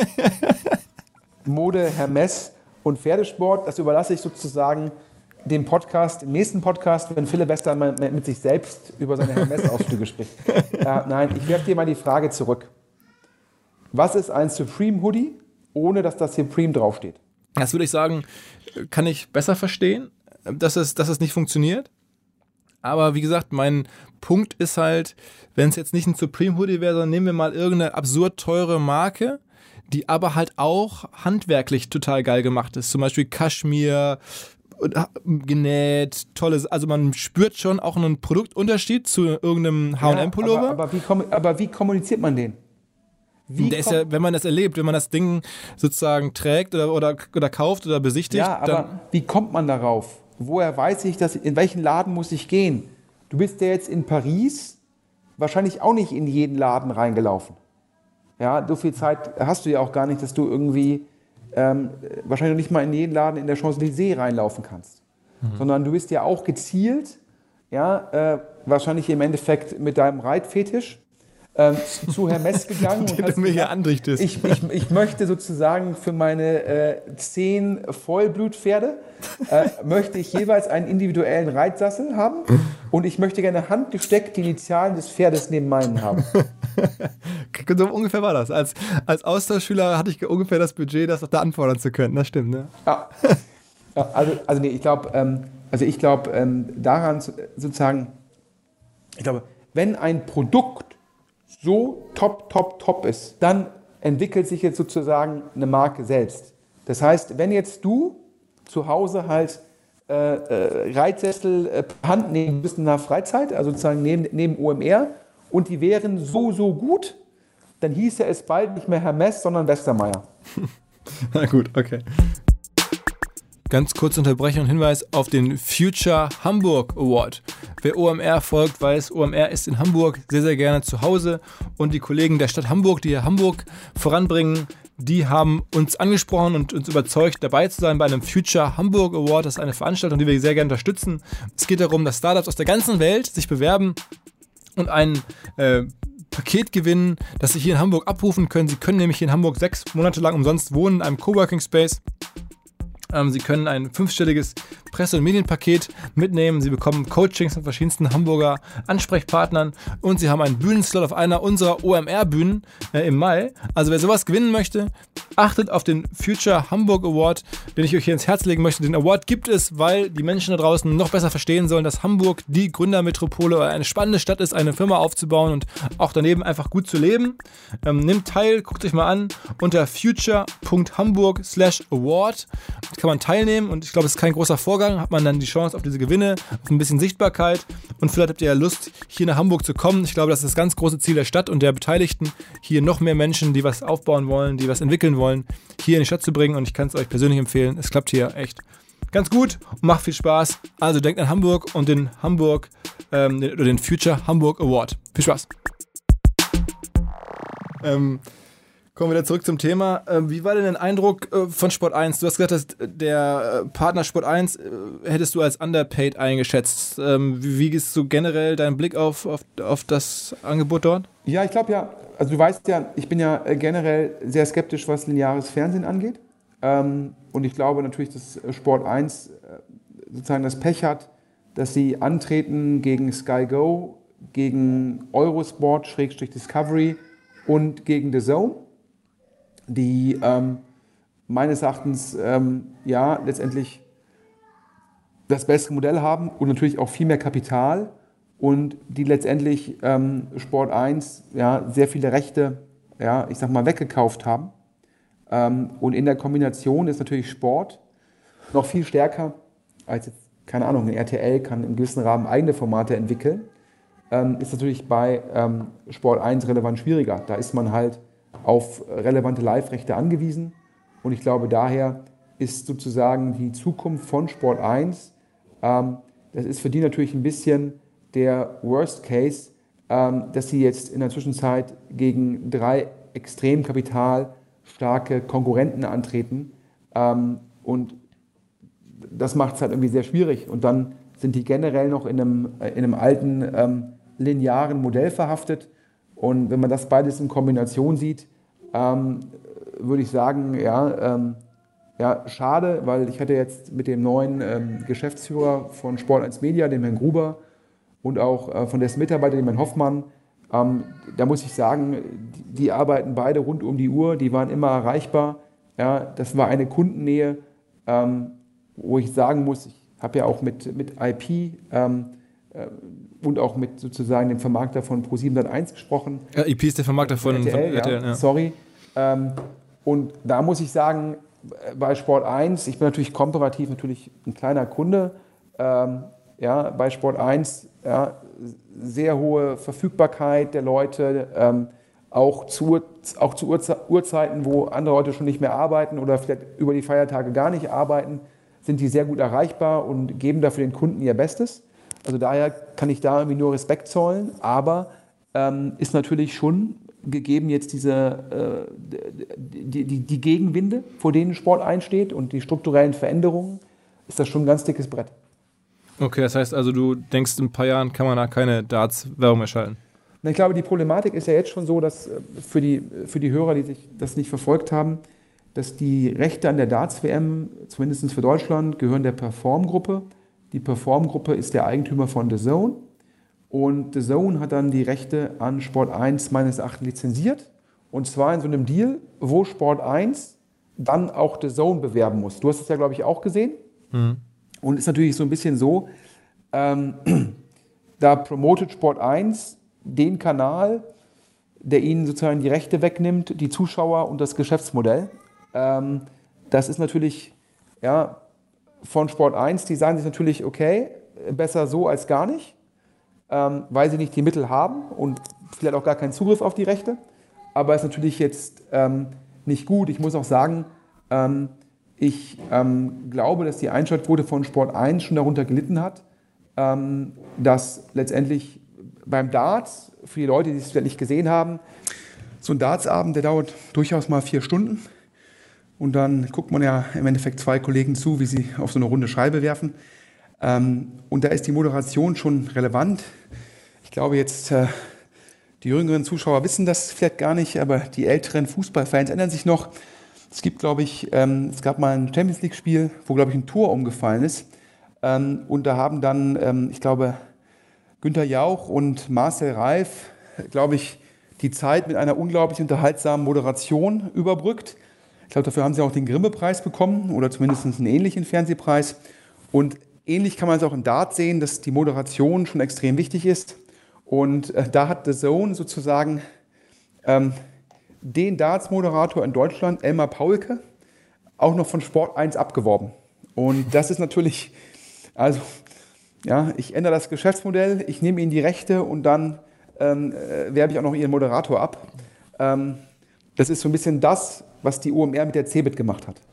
Mode, Hermes und Pferdesport, das überlasse ich sozusagen dem Podcast, dem nächsten Podcast, wenn Philipp Westermeier mit sich selbst über seine Hermes-Ausflüge spricht. Äh, nein, ich werfe dir mal die Frage zurück. Was ist ein Supreme-Hoodie, ohne dass das Supreme draufsteht? Das würde ich sagen, kann ich besser verstehen, dass es, dass es nicht funktioniert. Aber wie gesagt, mein Punkt ist halt, wenn es jetzt nicht ein Supreme Hoodie wäre, sondern nehmen wir mal irgendeine absurd teure Marke, die aber halt auch handwerklich total geil gemacht ist. Zum Beispiel Kaschmir, genäht, tolles, also man spürt schon auch einen Produktunterschied zu irgendeinem H und M-Pullover. Ja, aber, aber, wie, aber wie kommuniziert man den? Wie der ist ja, wenn man das erlebt, wenn man das Ding sozusagen trägt oder, oder, oder kauft oder besichtigt. Ja, aber dann wie kommt man darauf? Woher weiß ich, dass, in welchen Laden muss ich gehen? Du bist ja jetzt in Paris wahrscheinlich auch nicht in jeden Laden reingelaufen. Ja, so viel Zeit hast du ja auch gar nicht, dass du irgendwie ähm, wahrscheinlich nicht mal in jeden Laden in der Champs-Élysées reinlaufen kannst. Mhm. Sondern du bist ja auch gezielt, ja, äh, wahrscheinlich im Endeffekt mit deinem Reitfetisch ähm, zu Hermes gegangen. Den du mir hier andrichtest. Ich, ich, ich möchte sozusagen für meine äh, zehn Vollblutpferde äh, möchte ich jeweils einen individuellen Reitsassel haben und ich möchte gerne handgesteckt die Initialen des Pferdes neben meinen haben. So ungefähr war das. Als, als Austauschschüler hatte ich ungefähr das Budget, das auch da anfordern zu können. Das stimmt, ne? Ja. Ja, also, also nee, ich glaube, ähm, also ich glaube ähm, daran sozusagen, ich glaube, wenn ein Produkt so top, top, top ist, dann entwickelt sich jetzt sozusagen eine Marke selbst. Das heißt, wenn jetzt du zu Hause halt äh, äh, Reitsessel äh, Hand nehmen müsst in der Freizeit, also sozusagen neben, neben O M R, und die wären so, so gut, dann hieße es bald nicht mehr Hermes, sondern Westermeier. Na gut, okay. Ganz kurze Unterbrechung und Hinweis auf den Future Hamburg Award. Wer O M R folgt, weiß, O M R ist in Hamburg sehr, sehr gerne zu Hause und die Kollegen der Stadt Hamburg, die hier Hamburg voranbringen, die haben uns angesprochen und uns überzeugt, dabei zu sein bei einem Future Hamburg Award. Das ist eine Veranstaltung, die wir sehr gerne unterstützen. Es geht darum, dass Startups aus der ganzen Welt sich bewerben und ein äh, Paket gewinnen, das sie hier in Hamburg abrufen können. Sie können nämlich hier in Hamburg sechs Monate lang umsonst wohnen in einem Coworking Space. Sie können ein fünfstelliges Presse- und Medienpaket mitnehmen. Sie bekommen Coachings von verschiedensten Hamburger Ansprechpartnern und Sie haben einen Bühnenslot auf einer unserer O M R-Bühnen äh, im Mai. Also wer sowas gewinnen möchte, achtet auf den Future Hamburg Award, den ich euch hier ins Herz legen möchte. Den Award gibt es, weil die Menschen da draußen noch besser verstehen sollen, dass Hamburg die Gründermetropole oder eine spannende Stadt ist, eine Firma aufzubauen und auch daneben einfach gut zu leben. Ähm, nimmt teil, guckt euch mal an unter future punkt hamburg slash award. Kann man teilnehmen und ich glaube, es ist kein großer Vorgang, hat man dann die Chance auf diese Gewinne, auf ein bisschen Sichtbarkeit und vielleicht habt ihr ja Lust, hier nach Hamburg zu kommen. Ich glaube, das ist das ganz große Ziel der Stadt und der Beteiligten, hier noch mehr Menschen, die was aufbauen wollen, die was entwickeln wollen, hier in die Stadt zu bringen und ich kann es euch persönlich empfehlen. Es klappt hier echt ganz gut und macht viel Spaß. Also denkt an Hamburg und den Hamburg, ähm, den, oder den Future Hamburg Award. Viel Spaß! Ähm, Kommen wir wieder zurück zum Thema. Wie war denn dein Eindruck von Sport eins? Du hast gesagt, dass der Partner Sport eins hättest du als underpaid eingeschätzt. Wie ist so generell dein Blick auf, auf, auf das Angebot dort? Ja, ich glaube ja, also du weißt ja, ich bin ja generell sehr skeptisch, was lineares Fernsehen angeht. Und ich glaube natürlich, dass Sport eins sozusagen das Pech hat, dass sie antreten gegen Sky Go, gegen Eurosport, Schrägstrich Discovery und gegen The Zone, die ähm, meines Erachtens ähm, ja letztendlich das bessere Modell haben und natürlich auch viel mehr Kapital und die letztendlich ähm, Sport eins ja, sehr viele Rechte, ja, ich sag mal, weggekauft haben. Ähm, und in der Kombination ist natürlich Sport noch viel stärker als jetzt, keine Ahnung, ein R T L kann im gewissen Rahmen eigene Formate entwickeln, ähm, ist natürlich bei ähm, Sport eins relevant schwieriger. Da ist man halt auf relevante Live-Rechte angewiesen. Und ich glaube, daher ist sozusagen die Zukunft von Sport eins, ähm, das ist für die natürlich ein bisschen der Worst Case, ähm, dass sie jetzt in der Zwischenzeit gegen drei extrem kapitalstarke Konkurrenten antreten. Ähm, und das macht es halt irgendwie sehr schwierig. Und dann sind die generell noch in einem, in einem alten ähm, linearen Modell verhaftet. Und wenn man das beides in Kombination sieht, ähm, würde ich sagen, ja, ähm, ja, schade, weil ich hatte jetzt mit dem neuen ähm, Geschäftsführer von Sport eins Media, dem Herrn Gruber, und auch äh, von dessen Mitarbeiter, dem Herrn Hoffmann, ähm, da muss ich sagen, die, die arbeiten beide rund um die Uhr, die waren immer erreichbar. Ja, das war eine Kundennähe, ähm, wo ich sagen muss, ich habe ja auch mit, mit I P ähm, äh, und auch mit sozusagen dem Vermarkter von Pro sieben Sat eins gesprochen. Ja, I P ist der Vermarkter von, von R T L, von R T L ja, ja. Sorry. Ähm, und da muss ich sagen, bei Sport eins, ich bin natürlich komparativ natürlich ein kleiner Kunde, ähm, ja, bei Sport eins ja, sehr hohe Verfügbarkeit der Leute, ähm, auch zu, auch zu Uhrzeiten, wo andere Leute schon nicht mehr arbeiten oder vielleicht über die Feiertage gar nicht arbeiten, sind die sehr gut erreichbar und geben dafür den Kunden ihr Bestes. Also daher kann ich da irgendwie nur Respekt zollen, aber ähm, ist natürlich schon gegeben jetzt diese, äh, die, die, die Gegenwinde, vor denen Sport einsteht und die strukturellen Veränderungen, ist das schon ein ganz dickes Brett. Okay, das heißt also, du denkst, in ein paar Jahren kann man da keine Darts-Werbung mehr schalten? Ich glaube, die Problematik ist ja jetzt schon so, dass für die, für die Hörer, die sich das nicht verfolgt haben, dass die Rechte an der Darts-W M, zumindest für Deutschland, gehören der Perform-Gruppe. Die Perform-Gruppe ist der Eigentümer von The Zone. Und The Zone hat dann die Rechte an Sport eins meines Erachtens lizenziert. Und zwar in so einem Deal, wo Sport eins dann auch The Zone bewerben muss. Du hast es ja, glaube ich, auch gesehen. Mhm. Und ist natürlich so ein bisschen so, ähm, da promotet Sport eins den Kanal, der ihnen sozusagen die Rechte wegnimmt, die Zuschauer und das Geschäftsmodell. Ähm, das ist natürlich ja, von Sport eins, die sagen sich natürlich, okay, besser so als gar nicht, ähm, weil sie nicht die Mittel haben und vielleicht auch gar keinen Zugriff auf die Rechte. Aber ist natürlich jetzt ähm, nicht gut. Ich muss auch sagen, ähm, ich ähm, glaube, dass die Einschaltquote von Sport eins schon darunter gelitten hat, ähm, dass letztendlich beim Darts, für die Leute, die es vielleicht nicht gesehen haben, so ein Dartsabend, der dauert durchaus mal vier Stunden. Und dann guckt man ja im Endeffekt zwei Kollegen zu, wie sie auf so eine runde Scheibe werfen. Ähm, und da ist die Moderation schon relevant. Ich glaube jetzt, äh, die jüngeren Zuschauer wissen das vielleicht gar nicht, aber die älteren Fußballfans erinnern sich noch. Es gibt, glaube ich, ähm, es gab mal ein Champions-League-Spiel, wo, glaube ich, ein Tor umgefallen ist. Ähm, und da haben dann, ähm, ich glaube, Günther Jauch und Marcel Reif, glaube ich, die Zeit mit einer unglaublich unterhaltsamen Moderation überbrückt. Ich glaube, dafür haben sie auch den Grimme-Preis bekommen oder zumindest einen ähnlichen Fernsehpreis. Und ähnlich kann man es auch im Dart sehen, dass die Moderation schon extrem wichtig ist. Und äh, da hat The Zone sozusagen ähm, den Darts-Moderator in Deutschland, Elmar Paulke, auch noch von Sport eins abgeworben. Und das ist natürlich, also ja, ich ändere das Geschäftsmodell, ich nehme ihnen die Rechte und dann ähm, äh, werbe ich auch noch ihren Moderator ab. Ähm, das ist so ein bisschen das, was die O M R mit der Cebit gemacht hat.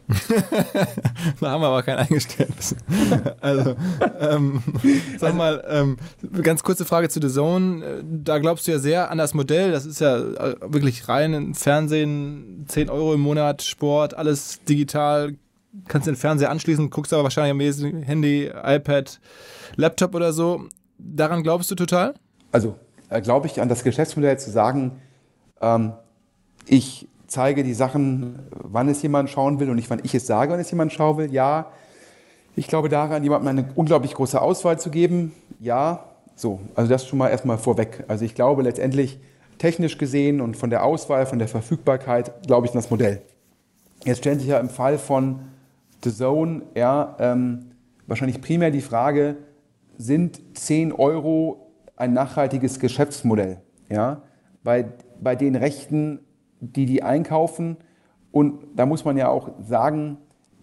Da haben wir aber kein Eingeständnis. Also, ähm, sag mal, ähm, ganz kurze Frage zu The Zone. Da glaubst du ja sehr an das Modell. Das ist ja wirklich rein Fernsehen, zehn Euro im Monat, Sport, alles digital. Kannst den Fernseher anschließen, guckst aber wahrscheinlich am ehesten Handy, iPad, Laptop oder so. Daran glaubst du total? Also, äh, glaube ich an das Geschäftsmodell zu sagen, ähm, ich zeige die Sachen, wann es jemand schauen will und nicht, wann ich es sage, wann es jemand schauen will. Ja, ich glaube daran, jemandem eine unglaublich große Auswahl zu geben. Ja, so, also das schon mal erstmal vorweg. Also ich glaube letztendlich technisch gesehen und von der Auswahl, von der Verfügbarkeit, glaube ich an das Modell. Jetzt stellt sich ja im Fall von The Zone ja, ähm, wahrscheinlich primär die Frage, sind zehn Euro ein nachhaltiges Geschäftsmodell? Ja, bei, bei den Rechten, die die einkaufen. Und da muss man ja auch sagen,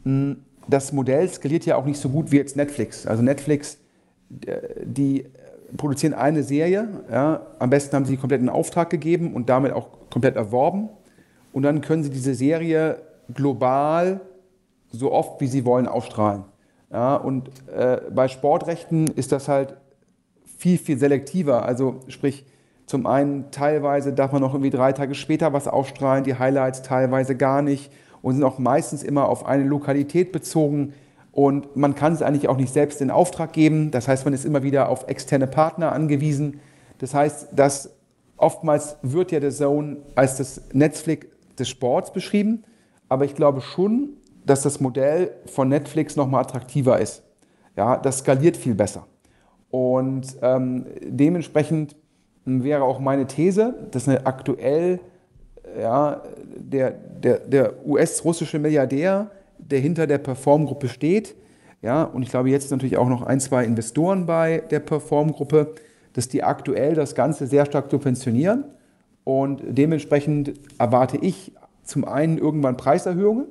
das Modell skaliert ja auch nicht so gut wie jetzt Netflix. Also Netflix, die produzieren eine Serie, ja, am besten haben sie komplett einen Auftrag gegeben und damit auch komplett erworben. Und dann können sie diese Serie global so oft wie sie wollen ausstrahlen. Ja, und äh, bei Sportrechten ist das halt viel, viel selektiver. Also sprich, zum einen teilweise darf man noch irgendwie drei Tage später was ausstrahlen, die Highlights teilweise gar nicht und sind auch meistens immer auf eine Lokalität bezogen und man kann es eigentlich auch nicht selbst in Auftrag geben. Das heißt, man ist immer wieder auf externe Partner angewiesen. Das heißt, dass oftmals wird ja The Zone als das Netflix des Sports beschrieben, aber ich glaube schon, dass das Modell von Netflix nochmal attraktiver ist. Ja, das skaliert viel besser. Und ähm, dementsprechend wäre auch meine These, dass eine aktuell ja, der, der, der U S-russische Milliardär, der hinter der Perform-Gruppe steht, ja, und ich glaube jetzt natürlich auch noch ein, zwei Investoren bei der Perform-Gruppe, dass die aktuell das Ganze sehr stark subventionieren und dementsprechend erwarte ich zum einen irgendwann Preiserhöhungen.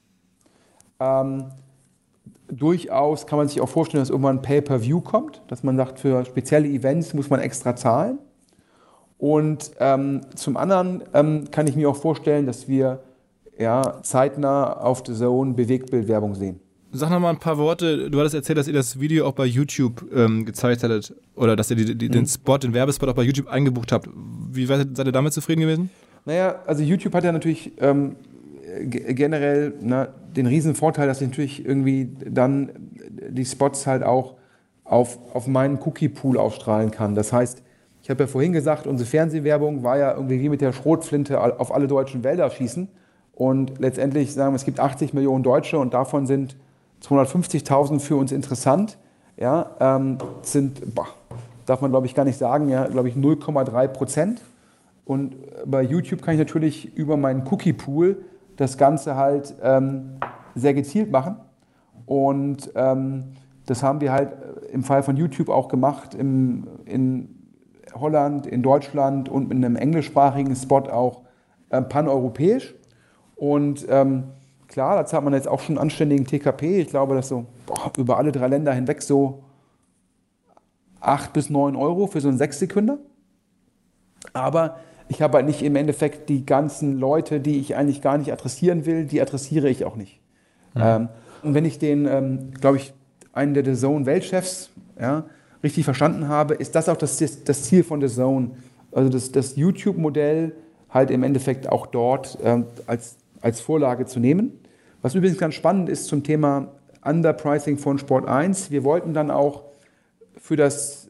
Ähm, durchaus kann man sich auch vorstellen, dass irgendwann ein Pay-per-View kommt, dass man sagt, für spezielle Events muss man extra zahlen. Und ähm, zum anderen ähm, kann ich mir auch vorstellen, dass wir ja, zeitnah auf The Zone Bewegtbildwerbung sehen. Sag noch mal ein paar Worte. Du hattest erzählt, dass ihr das Video auch bei YouTube ähm, gezeigt hattet oder dass ihr die, die, den Spot, den Werbespot auch bei YouTube eingebucht habt. Wie seid ihr damit zufrieden gewesen? Naja, also YouTube hat ja natürlich ähm, g- generell na, den riesen Vorteil, dass ich natürlich irgendwie dann die Spots halt auch auf, auf meinen Cookie-Pool ausstrahlen kann. Das heißt, ich habe ja vorhin gesagt, unsere Fernsehwerbung war ja irgendwie wie mit der Schrotflinte auf alle deutschen Wälder schießen. Und letztendlich sagen wir, es gibt achtzig Millionen Deutsche und davon sind zweihundertfünfzigtausend für uns interessant. Ja, ähm, sind, boah, darf man glaube ich gar nicht sagen, ja, glaube ich null Komma drei Prozent. Und bei YouTube kann ich natürlich über meinen Cookie-Pool das Ganze halt ähm, sehr gezielt machen. Und ähm, das haben wir halt im Fall von YouTube auch gemacht, im, in Holland, in Deutschland und mit einem englischsprachigen Spot auch äh, paneuropäisch. Und ähm, klar, da zahlt man jetzt auch schon einen anständigen T K P. Ich glaube, dass so boah, über alle drei Länder hinweg so acht bis neun Euro für so einen Sechssekünder. Aber ich habe halt nicht im Endeffekt die ganzen Leute, die ich eigentlich gar nicht adressieren will, die adressiere ich auch nicht. Mhm. Ähm, und wenn ich den, ähm, glaube ich, einen der The Zone-Weltchefs ja, richtig verstanden habe, ist das auch das, das Ziel von The Zone. Also das, das YouTube-Modell halt im Endeffekt auch dort ähm, als, als Vorlage zu nehmen. Was übrigens ganz spannend ist zum Thema Underpricing von Sport eins. Wir wollten dann auch für das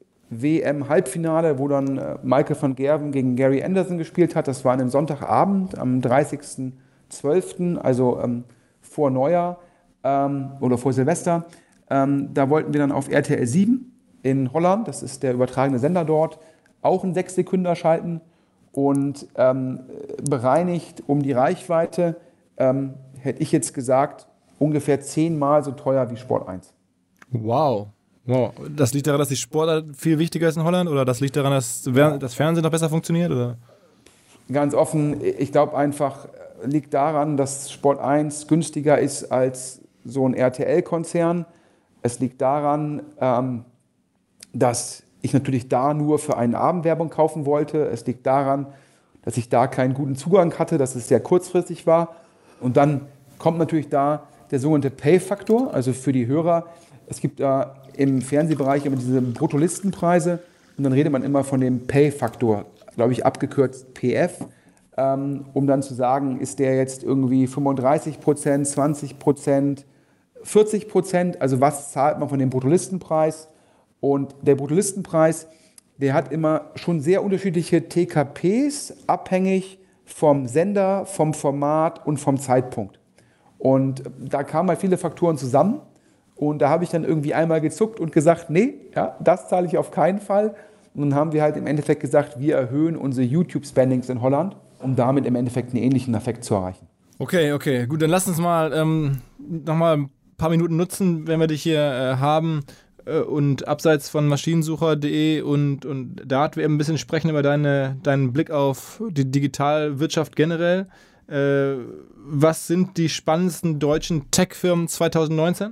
W M-Halbfinale, wo dann äh, Michael van Gerwen gegen Gary Anderson gespielt hat, das war an einem Sonntagabend am dreißigsten zwölften, also ähm, vor Neujahr ähm, oder vor Silvester. Ähm, da wollten wir dann auf R T L sieben in Holland, das ist der übertragene Sender dort, auch einen Sechssekünder schalten und ähm, bereinigt um die Reichweite, ähm, hätte ich jetzt gesagt, ungefähr zehnmal so teuer wie Sport eins. Wow. Wow. Das liegt daran, dass die Sportart viel wichtiger ist in Holland oder das liegt daran, dass das Fernsehen noch besser funktioniert? Oder? Ganz offen, ich glaube einfach, liegt daran, dass Sport eins günstiger ist als so ein R T L-Konzern. Es liegt daran, ähm, dass ich natürlich da nur für einen Abend Werbung kaufen wollte. Es liegt daran, dass ich da keinen guten Zugang hatte, dass es sehr kurzfristig war. Und dann kommt natürlich da der sogenannte Pay-Faktor, also für die Hörer. Es gibt da im Fernsehbereich immer diese Bruttolistenpreise und dann redet man immer von dem Pay-Faktor, glaube ich abgekürzt P F, ähm, um dann zu sagen, ist der jetzt irgendwie fünfunddreißig Prozent, zwanzig Prozent, vierzig Prozent, also was zahlt man von dem Bruttolistenpreis? Und der Bruttolistenpreis, der hat immer schon sehr unterschiedliche T K Ps, abhängig vom Sender, vom Format und vom Zeitpunkt. Und da kamen halt viele Faktoren zusammen. Und da habe ich dann irgendwie einmal gezuckt und gesagt, nee, ja, das zahle ich auf keinen Fall. Und dann haben wir halt im Endeffekt gesagt, wir erhöhen unsere YouTube-Spendings in Holland, um damit im Endeffekt einen ähnlichen Effekt zu erreichen. Okay, okay, gut, dann lass uns mal ähm, nochmal ein paar Minuten nutzen, wenn wir dich hier äh, haben äh, und abseits von maschinensucher punkt de und, und Dart wir eben ein bisschen sprechen über deine, deinen Blick auf die Digitalwirtschaft generell. Äh, was sind die spannendsten deutschen Tech-Firmen zwanzig neunzehn?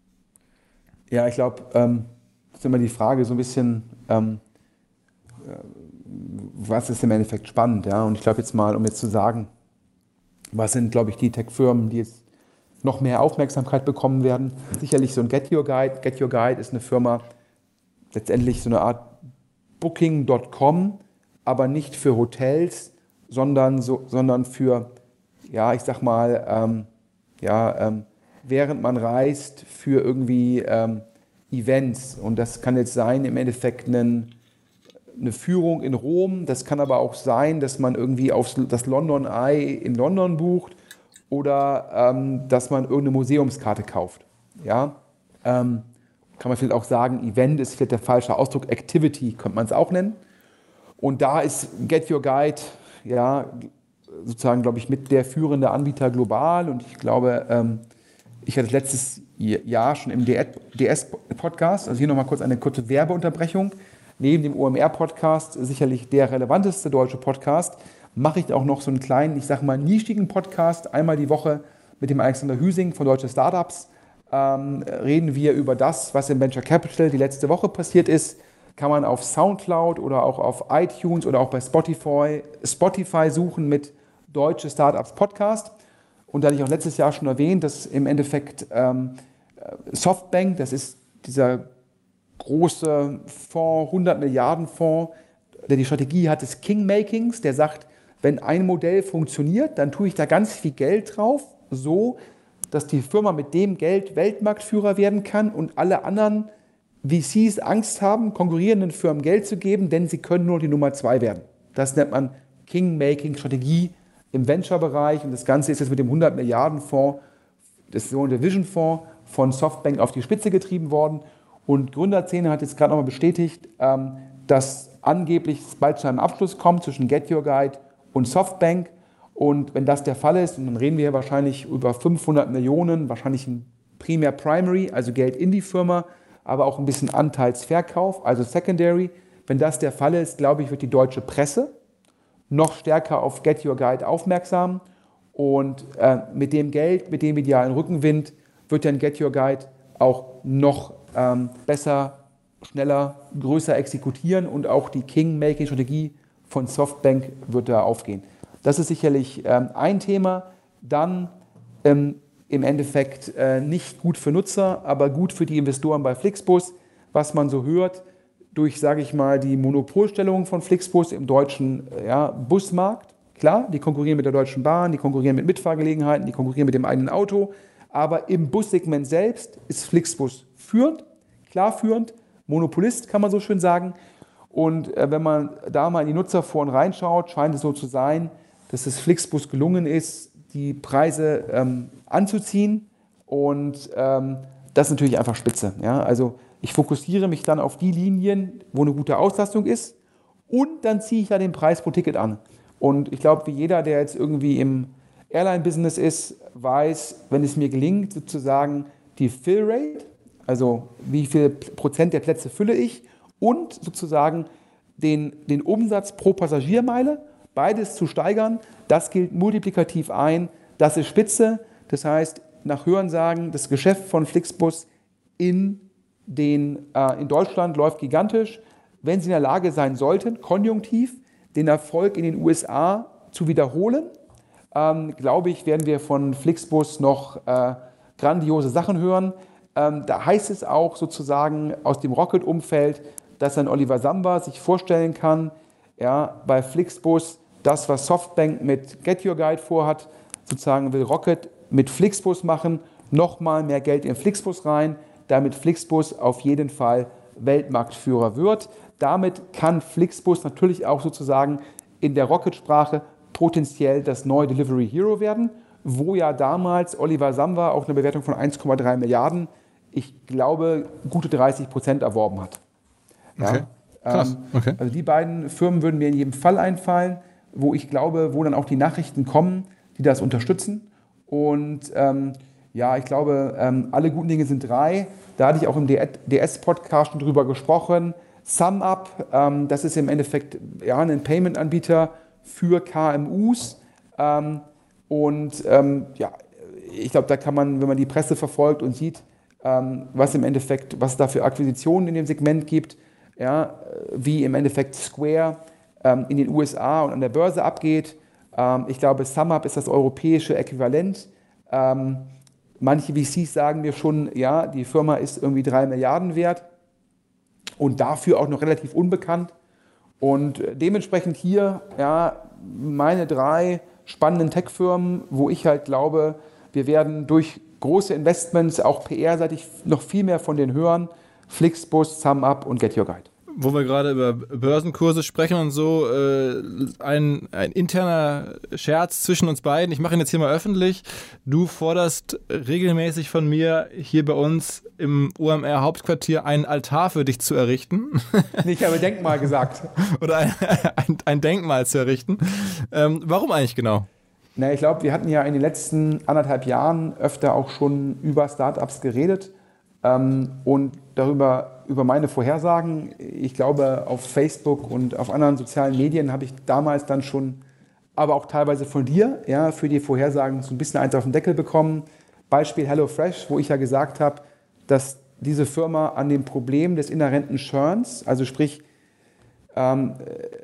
Ja, ich glaube, ähm, das ist immer die Frage so ein bisschen, ähm, äh, was ist im Endeffekt spannend, ja? Und ich glaube jetzt mal, um jetzt zu sagen, was sind, glaube ich, die Tech-Firmen, die jetzt noch mehr Aufmerksamkeit bekommen werden. Sicherlich so ein Get Your Guide. Get Your Guide ist eine Firma, letztendlich so eine Art Booking Punkt com, aber nicht für Hotels, sondern, so, sondern für, ja, ich sag mal, ähm, ja, ähm, während man reist für irgendwie ähm, Events. Und das kann jetzt sein, im Endeffekt einen, eine Führung in Rom. Das kann aber auch sein, dass man irgendwie auf das London Eye in London bucht oder ähm, dass man irgendeine Museumskarte kauft. Ja? Ähm, kann man vielleicht auch sagen, Event ist vielleicht der falsche Ausdruck, Activity könnte man es auch nennen. Und da ist Get Your Guide, ja, sozusagen, glaube ich, mit der führende Anbieter global. Und ich glaube, ähm, ich hatte letztes Jahr schon im D S-Podcast, also hier nochmal kurz eine kurze Werbeunterbrechung, neben dem O M R-Podcast, sicherlich der relevanteste deutsche Podcast, mache ich auch noch so einen kleinen, ich sage mal, nischigen Podcast, einmal die Woche mit dem Alexander Hüsing von Deutsche Startups. Ähm, reden wir über das, was im Venture Capital die letzte Woche passiert ist. Kann man auf Soundcloud oder auch auf iTunes oder auch bei Spotify, Spotify suchen mit Deutsche Startups Podcast. Und da hatte ich auch letztes Jahr schon erwähnt, dass im Endeffekt ähm, Softbank, das ist dieser große Fonds, hundert Milliarden Fonds, der die Strategie hat des Kingmakings, der sagt, wenn ein Modell funktioniert, dann tue ich da ganz viel Geld drauf, so dass die Firma mit dem Geld Weltmarktführer werden kann und alle anderen V Cs Angst haben, konkurrierenden Firmen Geld zu geben, denn sie können nur die Nummer zwei werden. Das nennt man King-Making-Strategie im Venture-Bereich und das Ganze ist jetzt mit dem hundert Milliarden Fonds, das sogenannte Vision-Fonds, von Softbank auf die Spitze getrieben worden und Gründerszene hat jetzt gerade nochmal bestätigt, dass angeblich bald zu einem Abschluss kommt zwischen Get Your Guide und Softbank und wenn das der Fall ist, dann reden wir wahrscheinlich über fünfhundert Millionen, wahrscheinlich ein primär Primary, also Geld in die Firma, aber auch ein bisschen Anteilsverkauf, also Secondary. Wenn das der Fall ist, glaube ich, wird die deutsche Presse noch stärker auf Get Your Guide aufmerksam und äh, mit dem Geld, mit dem medialen Rückenwind wird dann Get Your Guide auch noch ähm, besser, schneller, größer exekutieren und auch die King-Making-Strategie von Softbank wird da aufgehen. Das ist sicherlich ähm, ein Thema. Dann ähm, im Endeffekt äh, nicht gut für Nutzer, aber gut für die Investoren bei Flixbus, was man so hört, durch, sage ich mal, die Monopolstellung von Flixbus im deutschen ja, Busmarkt. Klar, die konkurrieren mit der Deutschen Bahn, die konkurrieren mit Mitfahrgelegenheiten, die konkurrieren mit dem eigenen Auto, aber im Bussegment selbst ist Flixbus führend, klar führend, Monopolist kann man so schön sagen. Und äh, wenn man da mal in die Nutzerforen reinschaut, scheint es so zu sein, dass es Flixbus gelungen ist, die Preise ähm, anzuziehen und ähm, das ist natürlich einfach spitze. Ja? Also ich fokussiere mich dann auf die Linien, wo eine gute Auslastung ist und dann ziehe ich ja den Preis pro Ticket an. Und ich glaube, wie jeder, der jetzt irgendwie im Airline-Business ist, weiß, wenn es mir gelingt, sozusagen die Fill-Rate, also wie viel Prozent der Plätze fülle ich und sozusagen den, den Umsatz pro Passagiermeile, beides zu steigern, das gilt multiplikativ ein, das ist spitze. Das heißt, nach Hörensagen, das Geschäft von Flixbus in, den, äh, in Deutschland läuft gigantisch. Wenn sie in der Lage sein sollten, konjunktiv, den Erfolg in den U S A zu wiederholen, ähm, glaube ich, werden wir von Flixbus noch äh, grandiose Sachen hören. Ähm, da heißt es auch sozusagen aus dem Rocket-Umfeld, dass ein Oliver Samba sich vorstellen kann, ja, bei Flixbus das, was Softbank mit Get Your Guide vorhat, sozusagen will Rocket mit Flixbus machen, nochmal mehr Geld in Flixbus rein, damit Flixbus auf jeden Fall Weltmarktführer wird. Damit kann Flixbus natürlich auch sozusagen in der Rocket-Sprache potenziell das neue Delivery Hero werden, wo ja damals Oliver Samba auch eine Bewertung von eins Komma drei Milliarden, ich glaube, gute dreißig Prozent erworben hat. Ja, okay. Krass. Okay. Also die beiden Firmen würden mir in jedem Fall einfallen, wo ich glaube, wo dann auch die Nachrichten kommen, die das unterstützen. Und ähm, ja, ich glaube, ähm, alle guten Dinge sind drei. Da hatte ich auch im D S-Podcast schon drüber gesprochen. SumUp, ähm, das ist im Endeffekt ja, ein Payment-Anbieter für K M Us. Ähm, und ähm, ja, ich glaube, da kann man, wenn man die Presse verfolgt und sieht, ähm, was im Endeffekt, was es da für Akquisitionen in dem Segment gibt, ja, wie im Endeffekt Square ähm, in den U S A und an der Börse abgeht. Ähm, ich glaube, SumUp ist das europäische Äquivalent. Ähm, manche V Cs sagen mir schon, ja, die Firma ist irgendwie drei Milliarden wert und dafür auch noch relativ unbekannt. Und dementsprechend hier ja, meine drei spannenden Tech-Firmen, wo ich halt glaube, wir werden durch große Investments, auch P R-seitig, noch viel mehr von denen hören. Flixbus, SumUp und Get Your Guide. Wo wir gerade über Börsenkurse sprechen und so, äh, ein, ein interner Scherz zwischen uns beiden. Ich mache ihn jetzt hier mal öffentlich. Du forderst regelmäßig von mir, hier bei uns im O M R-Hauptquartier einen Altar für dich zu errichten. Ich habe Denkmal gesagt. Oder ein, ein, ein Denkmal zu errichten. Ähm, warum eigentlich genau? Na, ich glaube, wir hatten ja in den letzten anderthalb Jahren öfter auch schon über Startups geredet. Ähm, und darüber, über meine Vorhersagen, ich glaube, auf Facebook und auf anderen sozialen Medien habe ich damals dann schon, aber auch teilweise von dir, ja, für die Vorhersagen so ein bisschen eins auf den Deckel bekommen. Beispiel HelloFresh, wo ich ja gesagt habe, dass diese Firma an dem Problem des inhärenten Churns, also sprich, ähm,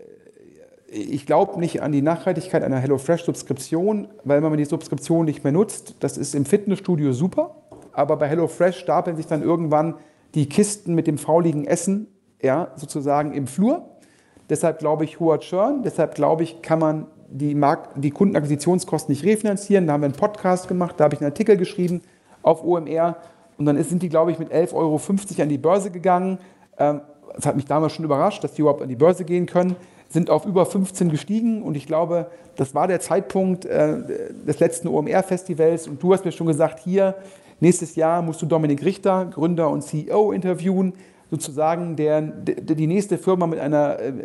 ich glaube nicht an die Nachhaltigkeit einer HelloFresh-Subskription, weil wenn man die Subskription nicht mehr nutzt, das ist im Fitnessstudio super, aber bei HelloFresh stapeln sich dann irgendwann die Kisten mit dem fauligen Essen, ja, sozusagen im Flur. Deshalb glaube ich hoher Churn, deshalb glaube ich, kann man die, Mark- die Kundenakquisitionskosten nicht refinanzieren. Da haben wir einen Podcast gemacht, da habe ich einen Artikel geschrieben auf O M R und dann ist, sind die, glaube ich, mit elf Euro fünfzig an die Börse gegangen. Ähm, das hat mich damals schon überrascht, dass die überhaupt an die Börse gehen können, sind auf über fünfzehn gestiegen und ich glaube, das war der Zeitpunkt äh, des letzten O M R-Festivals und du hast mir schon gesagt, hier, nächstes Jahr musst du Dominik Richter, Gründer und C E O, interviewen, sozusagen der, der, die nächste Firma mit einer äh,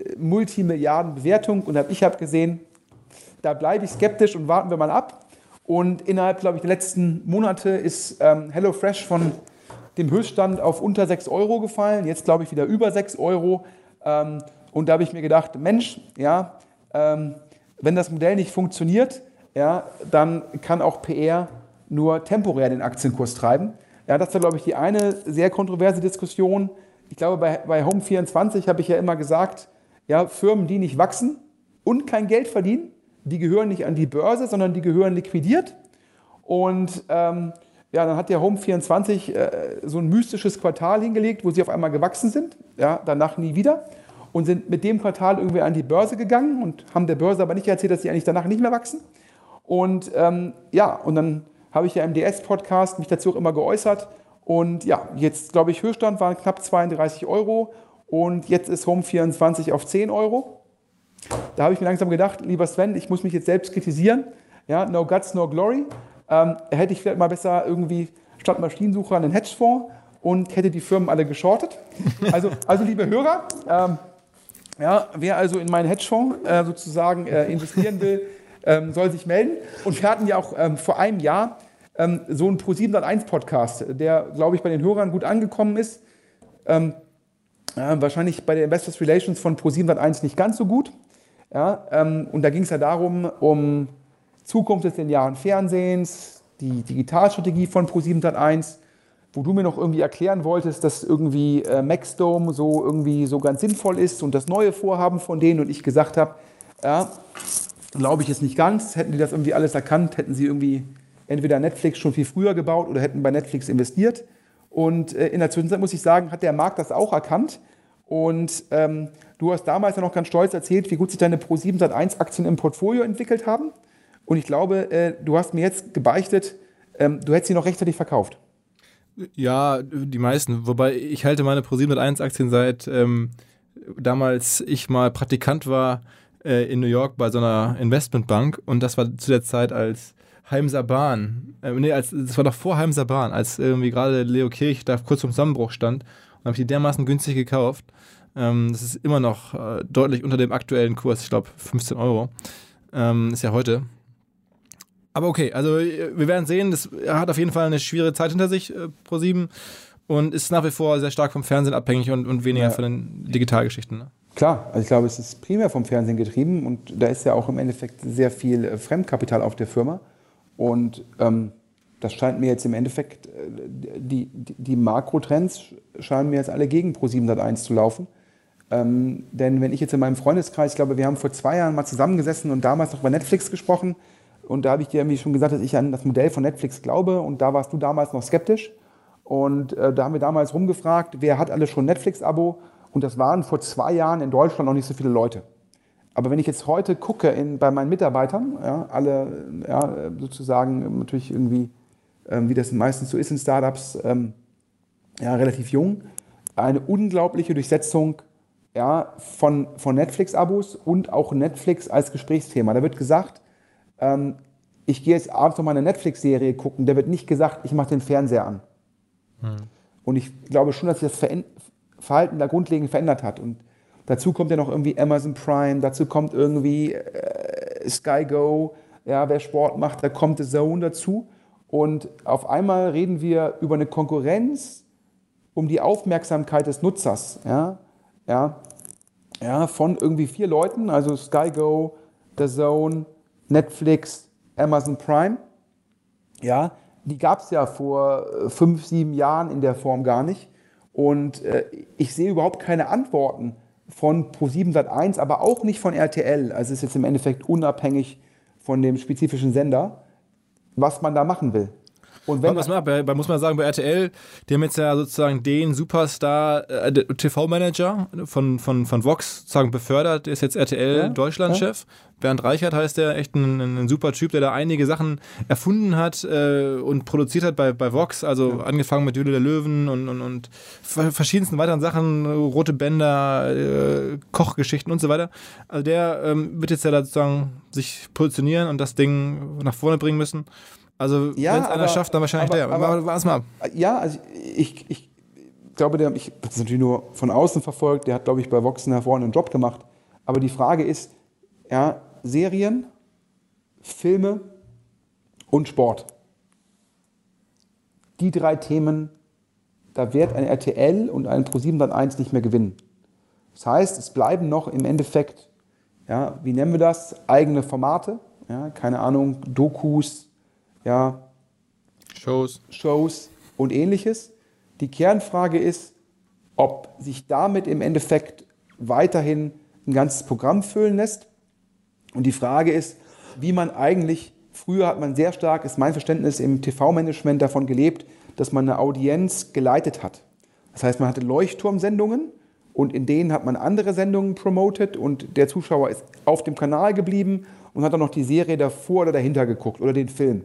Multimilliarden-Bewertung und ich habe gesehen, da bleibe ich skeptisch und warten wir mal ab. Und innerhalb, glaube ich, der letzten Monate ist ähm, HelloFresh von dem Höchststand auf unter sechs Euro gefallen, jetzt glaube ich wieder über sechs Euro. Ähm, und da habe ich mir gedacht, Mensch, ja, ähm, wenn das Modell nicht funktioniert, ja, dann kann auch P R nur temporär den Aktienkurs treiben. Ja, das war, glaube ich, die eine sehr kontroverse Diskussion. Ich glaube, bei, bei Home vierundzwanzig habe ich ja immer gesagt, ja, Firmen, die nicht wachsen und kein Geld verdienen, die gehören nicht an die Börse, sondern die gehören liquidiert. Und ähm, ja, dann hat der Home vierundzwanzig äh, so ein mystisches Quartal hingelegt, wo sie auf einmal gewachsen sind, ja, danach nie wieder. Und sind mit dem Quartal irgendwie an die Börse gegangen und haben der Börse aber nicht erzählt, dass sie eigentlich danach nicht mehr wachsen. Und ähm, ja, und dann habe ich ja im D S-Podcast mich dazu auch immer geäußert. Und ja, jetzt, glaube ich, Höchststand waren knapp zweiunddreißig Euro und jetzt ist Home vierundzwanzig auf zehn Euro. Da habe ich mir langsam gedacht, lieber Sven, ich muss mich jetzt selbst kritisieren. Ja, no guts, no glory. Ähm, hätte ich vielleicht mal besser irgendwie statt Maschinensucher einen Hedgefonds und hätte die Firmen alle geschortet. Also, also liebe Hörer, ähm, ja, wer also in meinen Hedgefonds äh, sozusagen äh, investieren will, ähm, soll sich melden. Und wir hatten ja auch ähm, vor einem Jahr ähm, so einen Pro sieben Sat eins Podcast, der, glaube ich, bei den Hörern gut angekommen ist. Ähm, äh, wahrscheinlich bei den Investors Relations von Pro sieben Sat eins nicht ganz so gut. Ja, ähm, und da ging es ja darum, um Zukunft des linearen Fernsehens, die Digitalstrategie von Pro sieben Sat eins, wo du mir noch irgendwie erklären wolltest, dass irgendwie äh, Maxdome so irgendwie so ganz sinnvoll ist und das neue Vorhaben von denen und ich gesagt habe, ja, glaube ich jetzt nicht ganz, hätten die das irgendwie alles erkannt, hätten sie irgendwie entweder Netflix schon viel früher gebaut oder hätten bei Netflix investiert und äh, in der Zwischenzeit muss ich sagen, hat der Markt das auch erkannt und ähm, du hast damals ja noch ganz stolz erzählt, wie gut sich deine Pro sieben Sat eins Aktien im Portfolio entwickelt haben und ich glaube, äh, du hast mir jetzt gebeichtet, ähm, du hättest sie noch rechtzeitig verkauft. Ja, die meisten. Wobei ich halte meine Pro sieben Sat eins Aktien seit ähm, damals ich mal Praktikant war äh, in New York bei so einer Investmentbank und das war zu der Zeit als Heimser Bahn, äh, nee, als, das war doch vor Heimser Bahn, als irgendwie gerade Leo Kirch da kurz vorm Zusammenbruch stand und habe ich die dermaßen günstig gekauft. Ähm, das ist immer noch äh, deutlich unter dem aktuellen Kurs, ich glaube fünfzehn Euro. Ähm, ist ja heute. Aber okay, also wir werden sehen, das hat auf jeden Fall eine schwierige Zeit hinter sich, äh, Pro sieben, und ist nach wie vor sehr stark vom Fernsehen abhängig und, und weniger ja. von den Digitalgeschichten. Ne? Klar, also ich glaube, es ist primär vom Fernsehen getrieben und da ist ja auch im Endeffekt sehr viel äh, Fremdkapital auf der Firma und ähm, das scheint mir jetzt im Endeffekt, äh, die, die, die Makrotrends scheinen mir jetzt alle gegen Pro sieben Sat eins zu laufen. Ähm, denn wenn ich jetzt in meinem Freundeskreis, ich glaube, wir haben vor zwei Jahren mal zusammengesessen und damals noch über Netflix gesprochen. Und da habe ich dir irgendwie schon gesagt, dass ich an das Modell von Netflix glaube. Und da warst du damals noch skeptisch. Und äh, da haben wir damals rumgefragt, wer hat alle schon ein Netflix-Abo? Und das waren vor zwei Jahren in Deutschland noch nicht so viele Leute. Aber wenn ich jetzt heute gucke in, bei meinen Mitarbeitern, ja, alle ja, sozusagen natürlich irgendwie, ähm, wie das meistens so ist in Startups, ähm, ja, relativ jung, eine unglaubliche Durchsetzung ja, von, von Netflix-Abos und auch Netflix als Gesprächsthema. Da wird gesagt, ähm, ich gehe jetzt abends noch mal eine Netflix-Serie gucken, da wird nicht gesagt, ich mache den Fernseher an. Hm. Und ich glaube schon, dass sich das Ver- Verhalten da grundlegend verändert hat. Und dazu kommt ja noch irgendwie Amazon Prime, dazu kommt irgendwie äh, Sky Go, ja, wer Sport macht, da kommt The Zone dazu. Und auf einmal reden wir über eine Konkurrenz um die Aufmerksamkeit des Nutzers. Ja, ja, ja, von irgendwie vier Leuten, also Sky Go, The Zone, Netflix, Amazon Prime. Ja, die gab es ja vor fünf, sieben Jahren in der Form gar nicht. Und äh, ich sehe überhaupt keine Antworten von Pro sieben Sat eins, aber auch nicht von R T L. Also es ist jetzt im Endeffekt unabhängig von dem spezifischen Sender, was man da machen will. Und wenn was man, bei, bei, muss man sagen, bei R T L, die haben jetzt ja sozusagen den Superstar äh, T V-Manager von, von, von Vox sozusagen befördert, der ist jetzt R T L-Deutschland-Chef. Ja. Bernd Reichert heißt der, echt ein, ein super Typ, der da einige Sachen erfunden hat äh, und produziert hat bei, bei Vox, also ja. angefangen mit Höhle der Löwen und, und, und verschiedensten weiteren Sachen, rote Bänder, äh, Kochgeschichten und so weiter. Also der ähm, wird jetzt ja da sozusagen sich positionieren und das Ding nach vorne bringen müssen. Also ja, wenn es einer schafft, dann wahrscheinlich aber, der. Aber, aber warte mal ab. Ja, also ich, ich glaube, der, ich das ist natürlich nur von außen verfolgt, der hat, glaube ich, bei Vox einen hervorragenden Job gemacht. Aber die Frage ist, ja, Serien, Filme und Sport. Die drei Themen, da wird ein R T L und ein ProSieben Sat eins nicht mehr gewinnen. Das heißt, es bleiben noch im Endeffekt, ja, wie nennen wir das, eigene Formate, ja, keine Ahnung, Dokus, ja, Shows. Shows und ähnliches. Die Kernfrage ist, ob sich damit im Endeffekt weiterhin ein ganzes Programm füllen lässt. Und die Frage ist, wie man eigentlich, früher hat man sehr stark, ist mein Verständnis, im T V-Management davon gelebt, dass man eine Audienz geleitet hat. Das heißt, man hatte Leuchtturmsendungen und in denen hat man andere Sendungen promotet und der Zuschauer ist auf dem Kanal geblieben und hat dann noch die Serie davor oder dahinter geguckt oder den Film.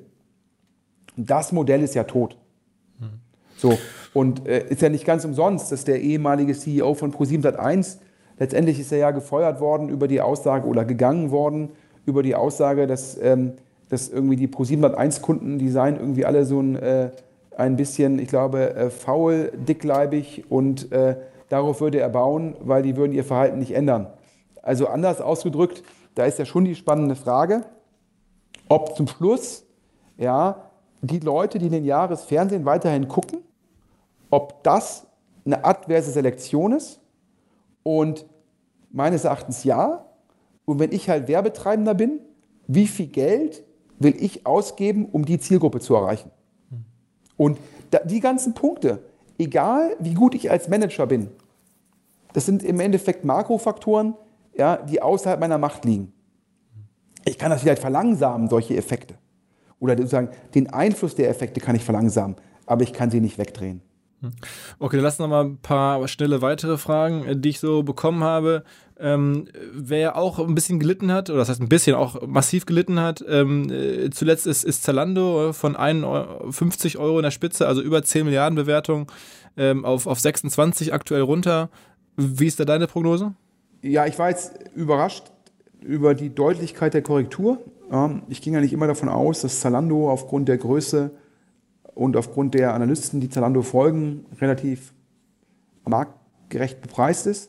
Das Modell ist ja tot. Hm. So, und äh, ist ja nicht ganz umsonst, dass der ehemalige C E O von ProSieben Sat eins, letztendlich ist er ja gefeuert worden über die Aussage oder gegangen worden über die Aussage, dass, ähm, dass irgendwie die ProSieben Sat eins Kunden, die seien irgendwie alle so ein, äh, ein bisschen, ich glaube, äh, faul, dickleibig und äh, darauf würde er bauen, weil die würden ihr Verhalten nicht ändern. Also anders ausgedrückt, da ist ja schon die spannende Frage, ob zum Schluss, ja, die Leute, die lineares Fernsehen weiterhin gucken, ob das eine adverse Selektion ist und meines Erachtens ja. Und wenn ich halt Werbetreibender bin, wie viel Geld will ich ausgeben, um die Zielgruppe zu erreichen? Und die ganzen Punkte, egal wie gut ich als Manager bin, das sind im Endeffekt Makrofaktoren, ja, die außerhalb meiner Macht liegen. Ich kann das vielleicht verlangsamen, solche Effekte. Oder sozusagen den Einfluss der Effekte kann ich verlangsamen, aber ich kann sie nicht wegdrehen. Okay, dann lass noch mal ein paar schnelle weitere Fragen, die ich so bekommen habe. Ähm, wer auch ein bisschen gelitten hat, oder das heißt ein bisschen, auch massiv gelitten hat, ähm, zuletzt ist, ist Zalando von einundfünfzig Euro in der Spitze, also über zehn Milliarden Bewertung, ähm, auf, auf sechsundzwanzig aktuell runter. Wie ist da deine Prognose? Ja, ich war jetzt überrascht über die Deutlichkeit der Korrektur. Ich ging ja nicht immer davon aus, dass Zalando aufgrund der Größe und aufgrund der Analysten, die Zalando folgen, relativ marktgerecht bepreist ist.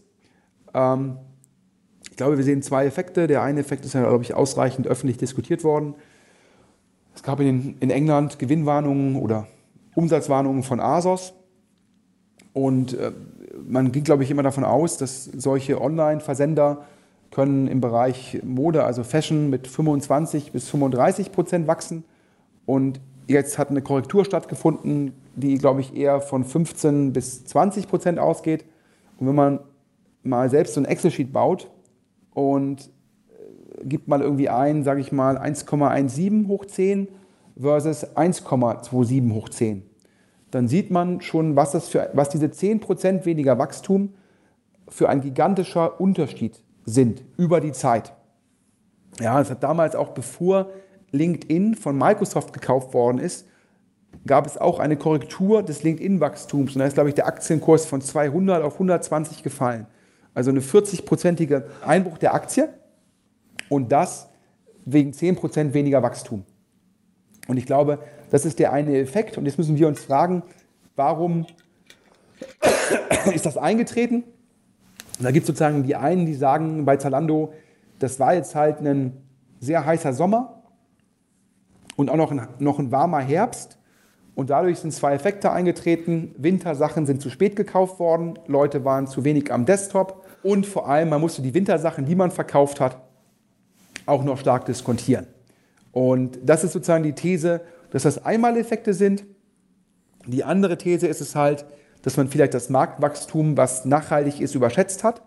Ich glaube, wir sehen zwei Effekte. Der eine Effekt ist ja, glaube ich, ausreichend öffentlich diskutiert worden. Es gab in, in England Gewinnwarnungen oder Umsatzwarnungen von ASOS. Und äh, man ging, glaube ich, immer davon aus, dass solche Online-Versender können im Bereich Mode, also Fashion, mit fünfundzwanzig bis fünfunddreißig Prozent wachsen. Und jetzt hat eine Korrektur stattgefunden, die, glaube ich, eher von fünfzehn bis zwanzig Prozent ausgeht. Und wenn man mal selbst so ein Excel-Sheet baut und gibt mal irgendwie ein, sage ich mal, eins Komma siebzehn hoch zehn versus eins Komma siebenundzwanzig hoch zehn, dann sieht man schon, was, das für, was diese zehn Prozent weniger Wachstum für ein gigantischer Unterschied sind über die Zeit. Ja, das hat damals auch, bevor LinkedIn von Microsoft gekauft worden ist, gab es auch eine Korrektur des LinkedIn-Wachstums. Und da ist, glaube ich, der Aktienkurs von zweihundert auf hundertzwanzig gefallen. Also eine vierzig-prozentiger Einbruch der Aktie und das wegen zehn Prozent weniger Wachstum. Und ich glaube, das ist der eine Effekt. Und jetzt müssen wir uns fragen, warum ist das eingetreten? Und da gibt es sozusagen die einen, die sagen bei Zalando, das war jetzt halt ein sehr heißer Sommer und auch noch ein, noch ein warmer Herbst. Und dadurch sind zwei Effekte eingetreten. Wintersachen sind zu spät gekauft worden, Leute waren zu wenig am Desktop und vor allem, man musste die Wintersachen, die man verkauft hat, auch noch stark diskontieren. Und das ist sozusagen die These, dass das Einmaleffekte sind. Die andere These ist es halt, dass man vielleicht das Marktwachstum, was nachhaltig ist, überschätzt hat.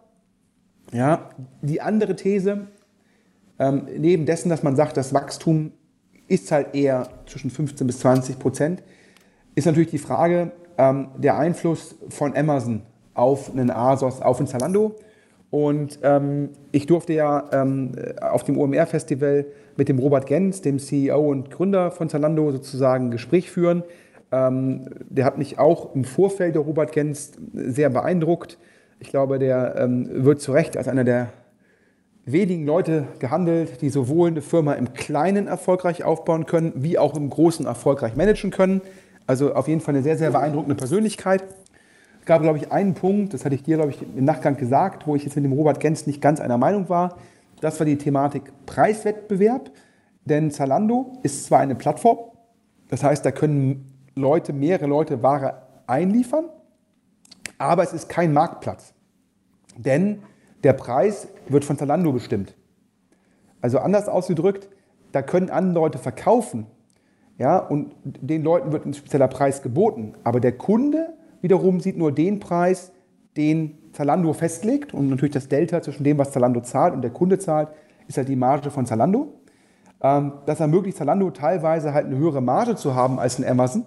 Ja, die andere These, ähm, neben dessen, dass man sagt, das Wachstum ist halt eher zwischen fünfzehn bis zwanzig Prozent. Ist natürlich die Frage, ähm, der Einfluss von Amazon auf einen ASOS, auf einen Zalando. Und ähm, ich durfte ja ähm, auf dem O M R-Festival mit dem Robert Gens, dem C E O und Gründer von Zalando, sozusagen ein Gespräch führen. Ähm, der hat mich auch im Vorfeld, der Robert Gens, sehr beeindruckt. Ich glaube, der ähm, wird zu Recht als einer der wenigen Leute gehandelt, die sowohl eine Firma im Kleinen erfolgreich aufbauen können, wie auch im Großen erfolgreich managen können. Also auf jeden Fall eine sehr, sehr beeindruckende Persönlichkeit. Es gab, glaube ich, einen Punkt, das hatte ich dir, glaube ich, im Nachgang gesagt, wo ich jetzt mit dem Robert Gens nicht ganz einer Meinung war. Das war die Thematik Preiswettbewerb. Denn Zalando ist zwar eine Plattform, das heißt, da können Leute, mehrere Leute Ware einliefern, aber es ist kein Marktplatz. Denn der Preis wird von Zalando bestimmt. Also anders ausgedrückt, da können andere Leute verkaufen, ja, und den Leuten wird ein spezieller Preis geboten. Aber der Kunde wiederum sieht nur den Preis, den Zalando festlegt. Und natürlich das Delta zwischen dem, was Zalando zahlt und der Kunde zahlt, ist halt die Marge von Zalando. Ähm, das ermöglicht Zalando teilweise halt eine höhere Marge zu haben als ein Amazon.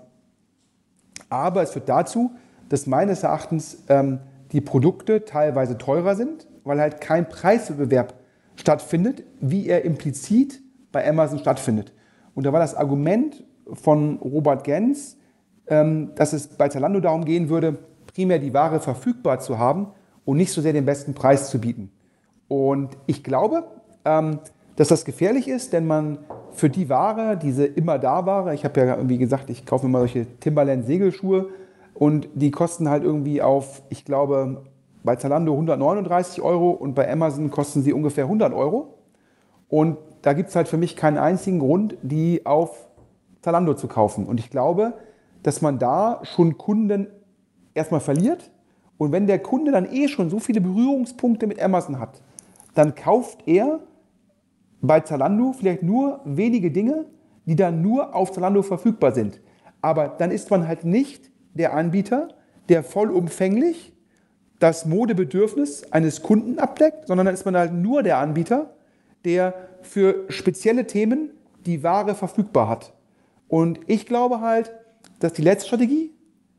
Aber es führt dazu, dass meines Erachtens ähm, die Produkte teilweise teurer sind, weil halt kein Preiswettbewerb stattfindet, wie er implizit bei Amazon stattfindet. Und da war das Argument von Robert Gens, ähm, dass es bei Zalando darum gehen würde, primär die Ware verfügbar zu haben und nicht so sehr den besten Preis zu bieten. Und ich glaube, ähm, dass das gefährlich ist, denn man für die Ware, diese Immer-Da-Ware, ich habe ja irgendwie gesagt, ich kaufe mir mal solche Timberland-Segelschuhe und die kosten halt irgendwie auf, ich glaube, bei Zalando hundertneununddreißig Euro und bei Amazon kosten sie ungefähr hundert Euro. Und da gibt es halt für mich keinen einzigen Grund, die auf Zalando zu kaufen. Und ich glaube, dass man da schon Kunden erstmal verliert. Und wenn der Kunde dann eh schon so viele Berührungspunkte mit Amazon hat, dann kauft er bei Zalando vielleicht nur wenige Dinge, die dann nur auf Zalando verfügbar sind. Aber dann ist man halt nicht der Anbieter, der vollumfänglich das Modebedürfnis eines Kunden abdeckt, sondern dann ist man halt nur der Anbieter, der für spezielle Themen die Ware verfügbar hat. Und ich glaube halt, dass die letzte Strategie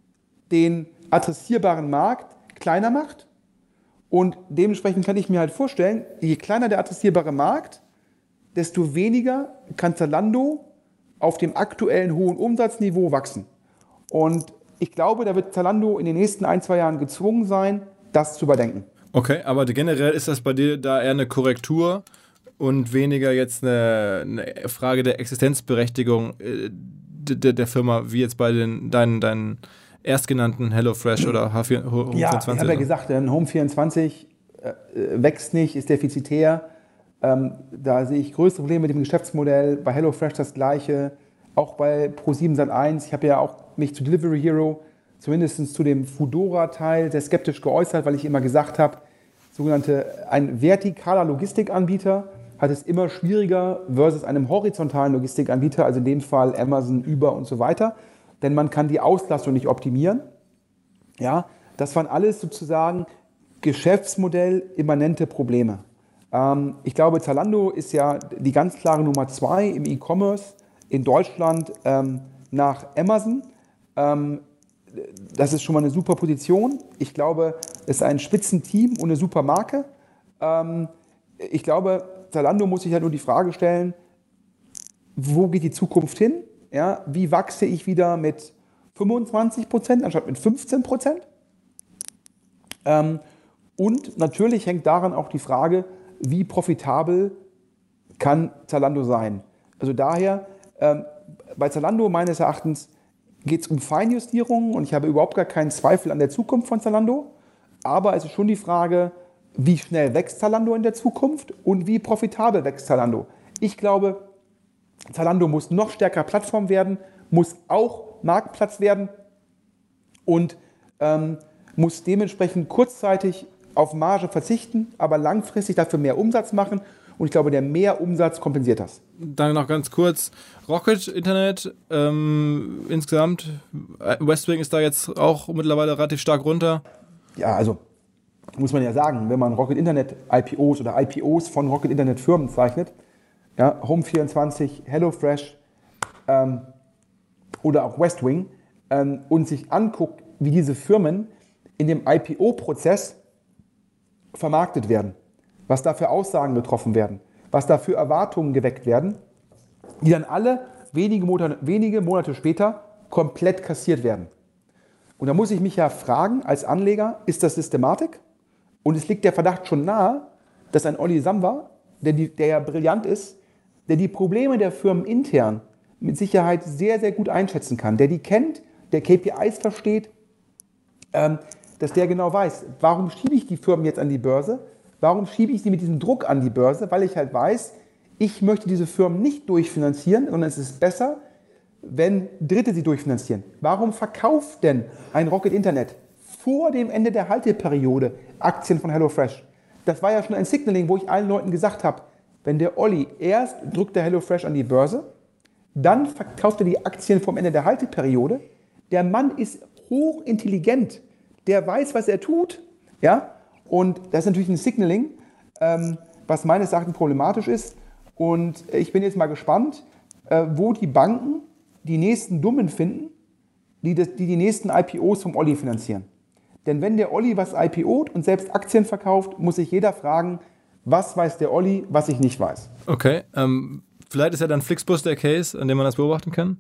den adressierbaren Markt kleiner macht. Und dementsprechend kann ich mir halt vorstellen, je kleiner der adressierbare Markt, desto weniger kann Zalando auf dem aktuellen hohen Umsatzniveau wachsen. Und ich glaube, da wird Zalando in den nächsten ein, zwei Jahren gezwungen sein, das zu überdenken. Okay, aber generell ist das bei dir da eher eine Korrektur und weniger jetzt eine, eine Frage der Existenzberechtigung der, der Firma, wie jetzt bei den, deinen, deinen erstgenannten HelloFresh oder H vier, Home ja, vierundzwanzig. Ich habe ja gesagt, ein Home vierundzwanzig äh, wächst nicht, ist defizitär. Ähm, da sehe ich größere Probleme mit dem Geschäftsmodell. Bei HelloFresh das Gleiche. Auch bei ProSieben Sat eins. Ich habe ja auch mich zu Delivery Hero, zumindest zu dem Foodora-Teil, sehr skeptisch geäußert, weil ich immer gesagt habe, sogenannte ein vertikaler Logistikanbieter hat es immer schwieriger versus einem horizontalen Logistikanbieter, also in dem Fall Amazon, Uber und so weiter. Denn man kann die Auslastung nicht optimieren. Ja, das waren alles sozusagen Geschäftsmodell-immanente Probleme. Ähm, ich glaube, Zalando ist ja die ganz klare Nummer zwei im E-Commerce in Deutschland ähm, nach Amazon. Ähm, das ist schon mal eine super Position. Ich glaube, es ist ein Spitzenteam und eine super Marke. Ähm, ich glaube, Zalando muss sich halt nur die Frage stellen, wo geht die Zukunft hin? Ja, wie wachse ich wieder mit fünfundzwanzig Prozent anstatt mit fünfzehn Prozent? Ähm, und natürlich hängt daran auch die Frage, wie profitabel kann Zalando sein? Also daher, ähm, bei Zalando meines Erachtens geht es um Feinjustierungen und ich habe überhaupt gar keinen Zweifel an der Zukunft von Zalando. Aber es ist schon die Frage, wie schnell wächst Zalando in der Zukunft und wie profitabel wächst Zalando? Ich glaube, Zalando muss noch stärker Plattform werden, muss auch Marktplatz werden und ähm, muss dementsprechend kurzzeitig auf Marge verzichten, aber langfristig dafür mehr Umsatz machen. Und ich glaube, der Mehrumsatz kompensiert das. Dann noch ganz kurz, Rocket Internet, ähm, insgesamt, Westwing ist da jetzt auch mittlerweile relativ stark runter. Ja, also muss man ja sagen, wenn man Rocket Internet I P Os oder I P Os von Rocket Internet Firmen zeichnet, ja, Home vierundzwanzig, HelloFresh, ähm, oder auch West Wing ähm, und sich anguckt, wie diese Firmen in dem I P O-Prozess vermarktet werden, was da für Aussagen getroffen werden, was da für Erwartungen geweckt werden, die dann alle wenige Monate, wenige Monate später komplett kassiert werden. Und da muss ich mich ja fragen, als Anleger, ist das Systematik? Und es liegt der Verdacht schon nahe, dass ein Olli Samba, der, die, der ja brillant ist, der die Probleme der Firmen intern mit Sicherheit sehr, sehr gut einschätzen kann, der die kennt, der K P Is versteht, ähm, dass der genau weiß, warum schiebe ich die Firmen jetzt an die Börse? Warum schiebe ich sie mit diesem Druck an die Börse? Weil ich halt weiß, ich möchte diese Firmen nicht durchfinanzieren, sondern es ist besser, wenn Dritte sie durchfinanzieren. Warum verkauft denn ein Rocket Internet vor dem Ende der Halteperiode Aktien von HelloFresh? Das war ja schon ein Signaling, wo ich allen Leuten gesagt habe, wenn der Olli erst drückt der HelloFresh an die Börse, dann verkauft er die Aktien vom Ende der Halteperiode. Der Mann ist hochintelligent, der weiß, was er tut, ja, und das ist natürlich ein Signaling, ähm, was meines Erachtens problematisch ist. Und ich bin jetzt mal gespannt, äh, wo die Banken die nächsten Dummen finden, die, das, die die nächsten I P Os vom Olli finanzieren. Denn wenn der Olli was I P O't und selbst Aktien verkauft, muss sich jeder fragen, was weiß der Olli, was ich nicht weiß. Okay, ähm, vielleicht ist ja dann Flixbus der Case, an dem man das beobachten kann.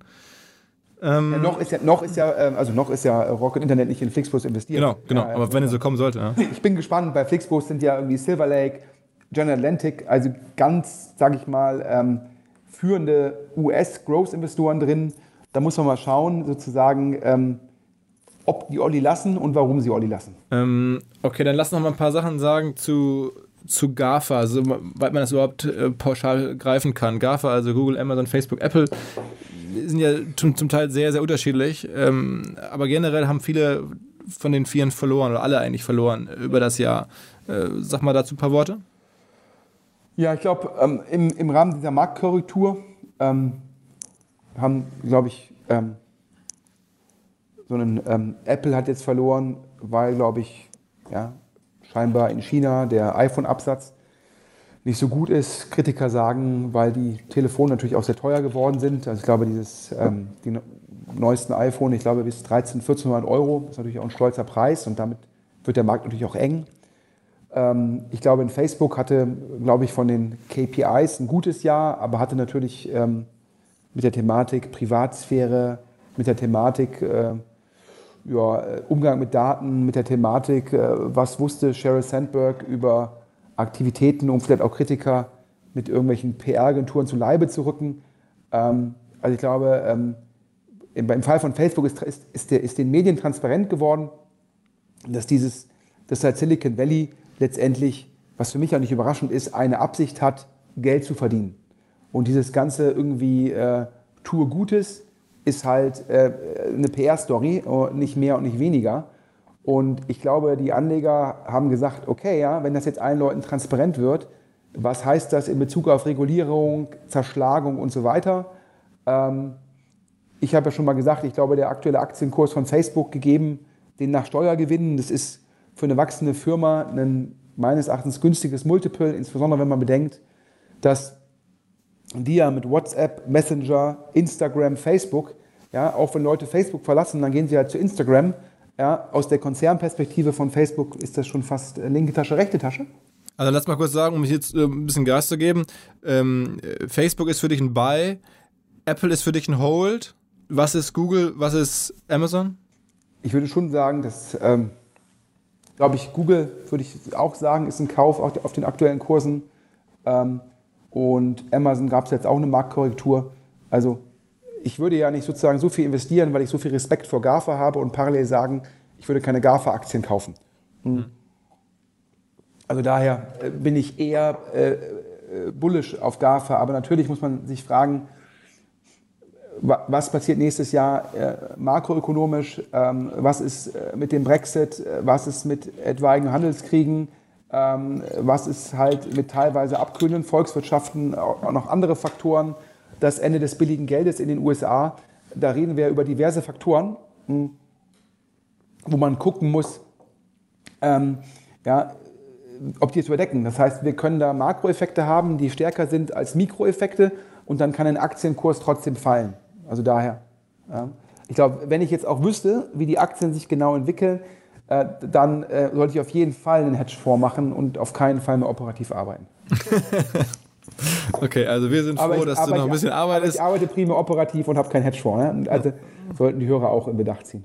Ähm, ja, noch ist ja, noch ist ja, also noch ist ja Rocket Internet nicht in Flixbus investiert. Genau, genau. Ja, aber also, wenn es so kommen sollte. Ja. Ich bin gespannt. Bei Flixbus sind ja irgendwie Silver Lake, General Atlantic, also ganz, sage ich mal, ähm, führende U S-Growth-Investoren drin. Da muss man mal schauen, sozusagen, ähm, ob die Olli lassen und warum sie Olli lassen. Ähm, okay, dann lass noch mal ein paar Sachen sagen zu, zu GAFA, also, weil man das überhaupt äh, pauschal greifen kann. GAFA, also Google, Amazon, Facebook, Apple, sind ja zum, zum Teil sehr, sehr unterschiedlich. Ähm, aber generell haben viele von den Vieren verloren, oder alle eigentlich verloren über das Jahr. Äh, sag mal dazu ein paar Worte. Ja, ich glaube, ähm, im, im Rahmen dieser Marktkorrektur ähm, haben, glaube ich, ähm, so einen ähm, Apple hat jetzt verloren, weil, glaube ich, ja, scheinbar in China der iPhone-Absatz nicht so gut ist. Kritiker sagen, weil die Telefone natürlich auch sehr teuer geworden sind. Also ich glaube, dieses, ähm, die neuesten iPhone, ich glaube bis dreizehn, vierzehnhundert Euro, ist natürlich auch ein stolzer Preis und damit wird der Markt natürlich auch eng. Ähm, ich glaube, in Facebook hatte, glaube ich, von den K P Is ein gutes Jahr, aber hatte natürlich ähm, mit der Thematik Privatsphäre, mit der Thematik äh, ja, Umgang mit Daten, mit der Thematik, äh, was wusste Sheryl Sandberg über Aktivitäten, um vielleicht auch Kritiker mit irgendwelchen P R-Agenturen zu Leibe zu rücken. Ähm, also ich glaube, ähm, im, im Fall von Facebook ist, ist, ist, der, ist den Medien transparent geworden, dass dieses, dass halt Silicon Valley letztendlich, was für mich auch nicht überraschend ist, eine Absicht hat, Geld zu verdienen. Und dieses ganze irgendwie äh, tue Gutes ist halt äh, eine P R-Story, nicht mehr und nicht weniger. Und ich glaube, die Anleger haben gesagt, okay, ja, wenn das jetzt allen Leuten transparent wird, was heißt das in Bezug auf Regulierung, Zerschlagung und so weiter? Ähm, ich habe ja schon mal gesagt, ich glaube, der aktuelle Aktienkurs von Facebook gegeben, den nach Steuergewinnen, das ist für eine wachsende Firma ein meines Erachtens günstiges Multiple, insbesondere wenn man bedenkt, dass die ja mit WhatsApp, Messenger, Instagram, Facebook, ja, auch wenn Leute Facebook verlassen, dann gehen sie halt zu Instagram. Ja, aus der Konzernperspektive von Facebook ist das schon fast linke Tasche, rechte Tasche. Also lass mal kurz sagen, um jetzt äh, ein bisschen Gas zu geben. Ähm, Facebook ist für dich ein Buy, Apple ist für dich ein Hold. Was ist Google, was ist Amazon? Ich würde schon sagen, dass, ähm, glaube ich, Google, würde ich auch sagen, ist ein Kauf auf, auf den aktuellen Kursen. Ähm, und Amazon gab es jetzt auch eine Marktkorrektur. Also ich würde ja nicht sozusagen so viel investieren, weil ich so viel Respekt vor GAFA habe und parallel sagen, ich würde keine GAFA-Aktien kaufen. Mhm. Also daher bin ich eher äh, bullish auf GAFA. Aber natürlich muss man sich fragen, was passiert nächstes Jahr äh, makroökonomisch, ähm, was ist äh, mit dem Brexit, äh, was ist mit etwaigen Handelskriegen, ähm, was ist halt mit teilweise abkühlenden Volkswirtschaften, auch noch andere Faktoren, das Ende des billigen Geldes in den U S A. Da reden wir über diverse Faktoren, mh, wo man gucken muss, ähm, ja, ob die es überdecken. Das heißt, wir können da Makroeffekte haben, die stärker sind als Mikroeffekte und dann kann ein Aktienkurs trotzdem fallen. Also daher. Ja. Ich glaube, wenn ich jetzt auch wüsste, wie die Aktien sich genau entwickeln, äh, dann äh, sollte ich auf jeden Fall einen Hedgefonds machen und auf keinen Fall mehr operativ arbeiten. Okay, also wir sind aber froh, ich, dass du noch ein bisschen ich, arbeitest. Ich arbeite primär operativ und habe keinen Hedgefonds. Ne? Also sollten die Hörer auch in Bedacht ziehen.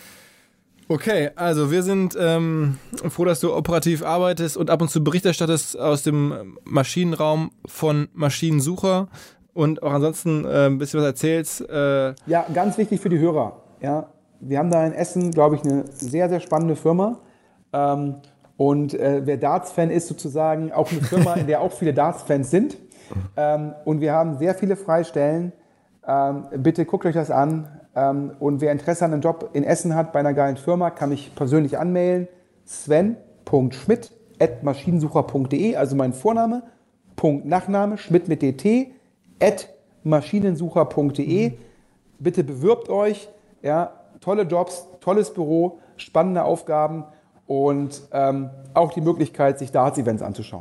Okay, also wir sind ähm, froh, dass du operativ arbeitest und ab und zu Bericht erstattest aus dem Maschinenraum von Maschinensucher und auch ansonsten äh, ein bisschen was erzählst. Äh ja, ganz wichtig für die Hörer. Ja, wir haben da in Essen, glaube ich, eine sehr, sehr spannende Firma. Ähm, und äh, wer Darts-Fan ist, sozusagen auch eine Firma, in der auch viele Darts-Fans sind. Ähm, und wir haben sehr viele Freistellen. Ähm, bitte guckt euch das an. Ähm, und wer Interesse an einem Job in Essen hat bei einer geilen Firma, kann mich persönlich anmailen. sven punkt schmidt at maschinensucher punkt de, also mein Vorname, Punkt Nachname, Schmidt mit dt, at maschinensucher punkt de. Bitte bewirbt euch. Ja, tolle Jobs, tolles Büro, spannende Aufgaben und ähm, auch die Möglichkeit, sich Darts-Events anzuschauen.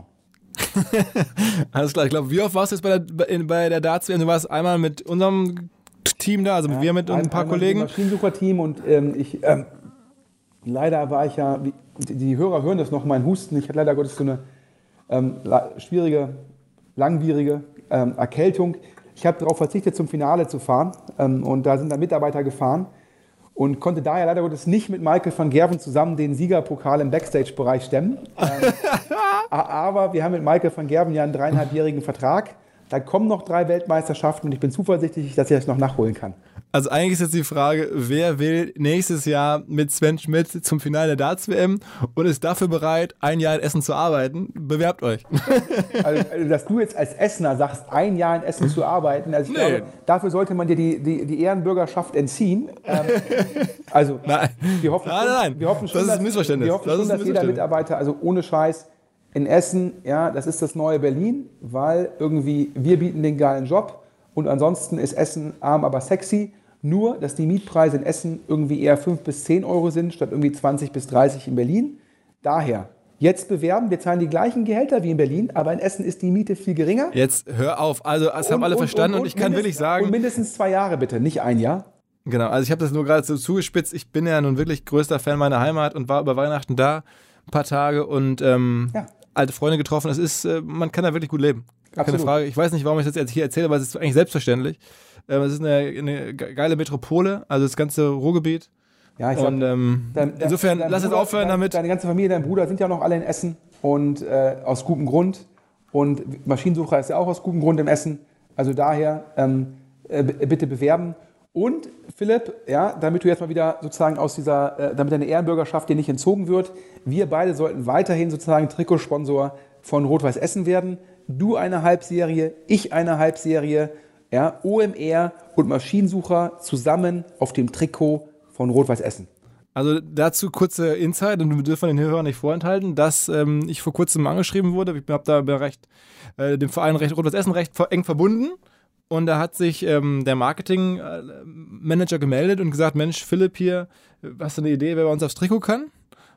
Alles klar, ich glaube, wie oft warst du jetzt bei der, bei der Darts-W M? Du warst einmal mit unserem Team da, also ja, wir mit ein, ein paar Kollegen. Mit dem Maschinensucher-Team und ähm, ich, ähm, leider war ich ja, wie, die Hörer hören das noch, mein Husten, ich hatte leider Gottes so eine ähm, schwierige, langwierige ähm, Erkältung. Ich habe darauf verzichtet, zum Finale zu fahren ähm, und da sind dann Mitarbeiter gefahren und konnte daher leider Gottes nicht mit Michael van Gerven zusammen den Siegerpokal im Backstage-Bereich stemmen. Ähm, aber wir haben mit Michael van Gerven ja einen dreieinhalbjährigen Vertrag. Da kommen noch drei Weltmeisterschaften und ich bin zuversichtlich, dass ich das noch nachholen kann. Also eigentlich ist jetzt die Frage, wer will nächstes Jahr mit Sven Schmidt zum Finale der Darts-W M und ist dafür bereit, ein Jahr in Essen zu arbeiten? Bewerbt euch. Also, dass du jetzt als Essener sagst, ein Jahr in Essen zu arbeiten, also ich nee. glaube, dafür sollte man dir die, die, die Ehrenbürgerschaft entziehen. Ähm, also nein. wir hoffen nein, schon, nein. Wir hoffen schon, das ist ein dass, Missverständnis. Wir hoffen das schon, ist dass jeder Mitarbeiter, also ohne Scheiß, in Essen, ja, das ist das neue Berlin, weil irgendwie wir bieten den geilen Job und ansonsten ist Essen arm, aber sexy. Nur, dass die Mietpreise in Essen irgendwie eher fünf bis zehn Euro sind, statt irgendwie zwanzig bis dreißig in Berlin. Daher, jetzt bewerben, wir zahlen die gleichen Gehälter wie in Berlin, aber in Essen ist die Miete viel geringer. Jetzt hör auf, also das haben alle verstanden und, und, und ich kann wirklich sagen... Und mindestens zwei Jahre bitte, nicht ein Jahr. Genau, also ich habe das nur gerade so zugespitzt. Ich bin ja nun wirklich größter Fan meiner Heimat und war über Weihnachten da ein paar Tage und... Ähm, ja. alte Freunde getroffen. Es ist, man kann da wirklich gut leben. Keine Absolut. Frage. Ich weiß nicht, warum ich das jetzt hier erzähle, weil es ist eigentlich selbstverständlich. Es ist eine, eine geile Metropole, also das ganze Ruhrgebiet. Ja, ich und sag, ähm, dein, insofern, dein lass Bruder, jetzt aufhören dein, damit. Deine ganze Familie, dein Bruder sind ja noch alle in Essen und äh, aus gutem Grund. Und Maschinensucher ist ja auch aus gutem Grund in Essen. Also daher ähm, äh, bitte bewerben. Und Philipp, ja, damit du jetzt mal wieder sozusagen aus dieser, äh, damit deine Ehrenbürgerschaft dir nicht entzogen wird, wir beide sollten weiterhin sozusagen Trikotsponsor von Rot-Weiß Essen werden. Du eine Halbserie, ich eine Halbserie, ja, O M R und Maschinensucher zusammen auf dem Trikot von Rot-Weiß Essen. Also dazu kurze Insight, und wir dürfen den Hörern nicht vorenthalten, dass ähm, ich vor kurzem angeschrieben wurde. Ich habe da recht, äh, dem Verein recht, Rot-Weiß Essen recht eng verbunden. Und da hat sich ähm, der Marketingmanager gemeldet und gesagt, Mensch, Philipp hier, hast du eine Idee, wer bei uns aufs Trikot kann?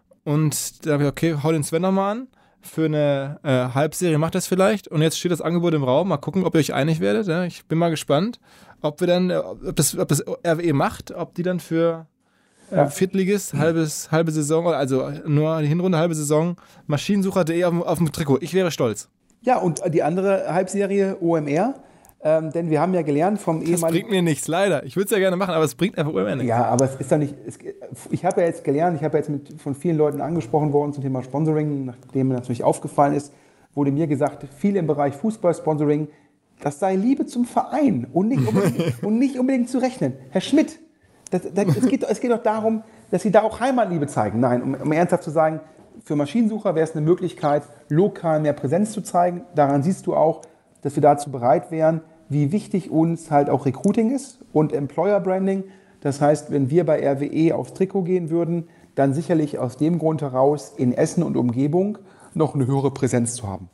Und da habe ich, okay, hau den Sven nochmal an. Für eine äh, Halbserie macht das vielleicht. Und jetzt steht das Angebot im Raum. Mal gucken, ob ihr euch einig werdet. Ja? Ich bin mal gespannt, ob wir dann, ob das, ob das R W E macht, ob die dann für äh, ja. Viertligist, halbes, halbe Saison, also nur die Hinrunde, halbe Saison, maschinensucher punkt de auf, auf dem Trikot. Ich wäre stolz. Ja, und die andere Halbserie O M R. Ähm, denn wir haben ja gelernt vom ehemaligen... Das bringt mir nichts, leider. Ich würde es ja gerne machen, aber es bringt einfach immer nichts. Ja, aber es ist doch nicht... Es, ich habe ja jetzt gelernt, ich habe ja jetzt mit, von vielen Leuten angesprochen worden zum Thema Sponsoring, nachdem mir natürlich aufgefallen ist, wurde mir gesagt, viel im Bereich Fußball-Sponsoring, das sei Liebe zum Verein und nicht unbedingt, und nicht unbedingt zu rechnen. Herr Schmidt, das, das, es, geht, es geht doch darum, dass Sie da auch Heimatliebe zeigen. Nein, um, um ernsthaft zu sagen, für Maschinensucher wäre es eine Möglichkeit, lokal mehr Präsenz zu zeigen. Daran siehst du auch, dass wir dazu bereit wären, wie wichtig uns halt auch Recruiting ist und Employer Branding. Das heißt, wenn wir bei R W E aufs Trikot gehen würden, dann sicherlich aus dem Grund heraus in Essen und Umgebung noch eine höhere Präsenz zu haben.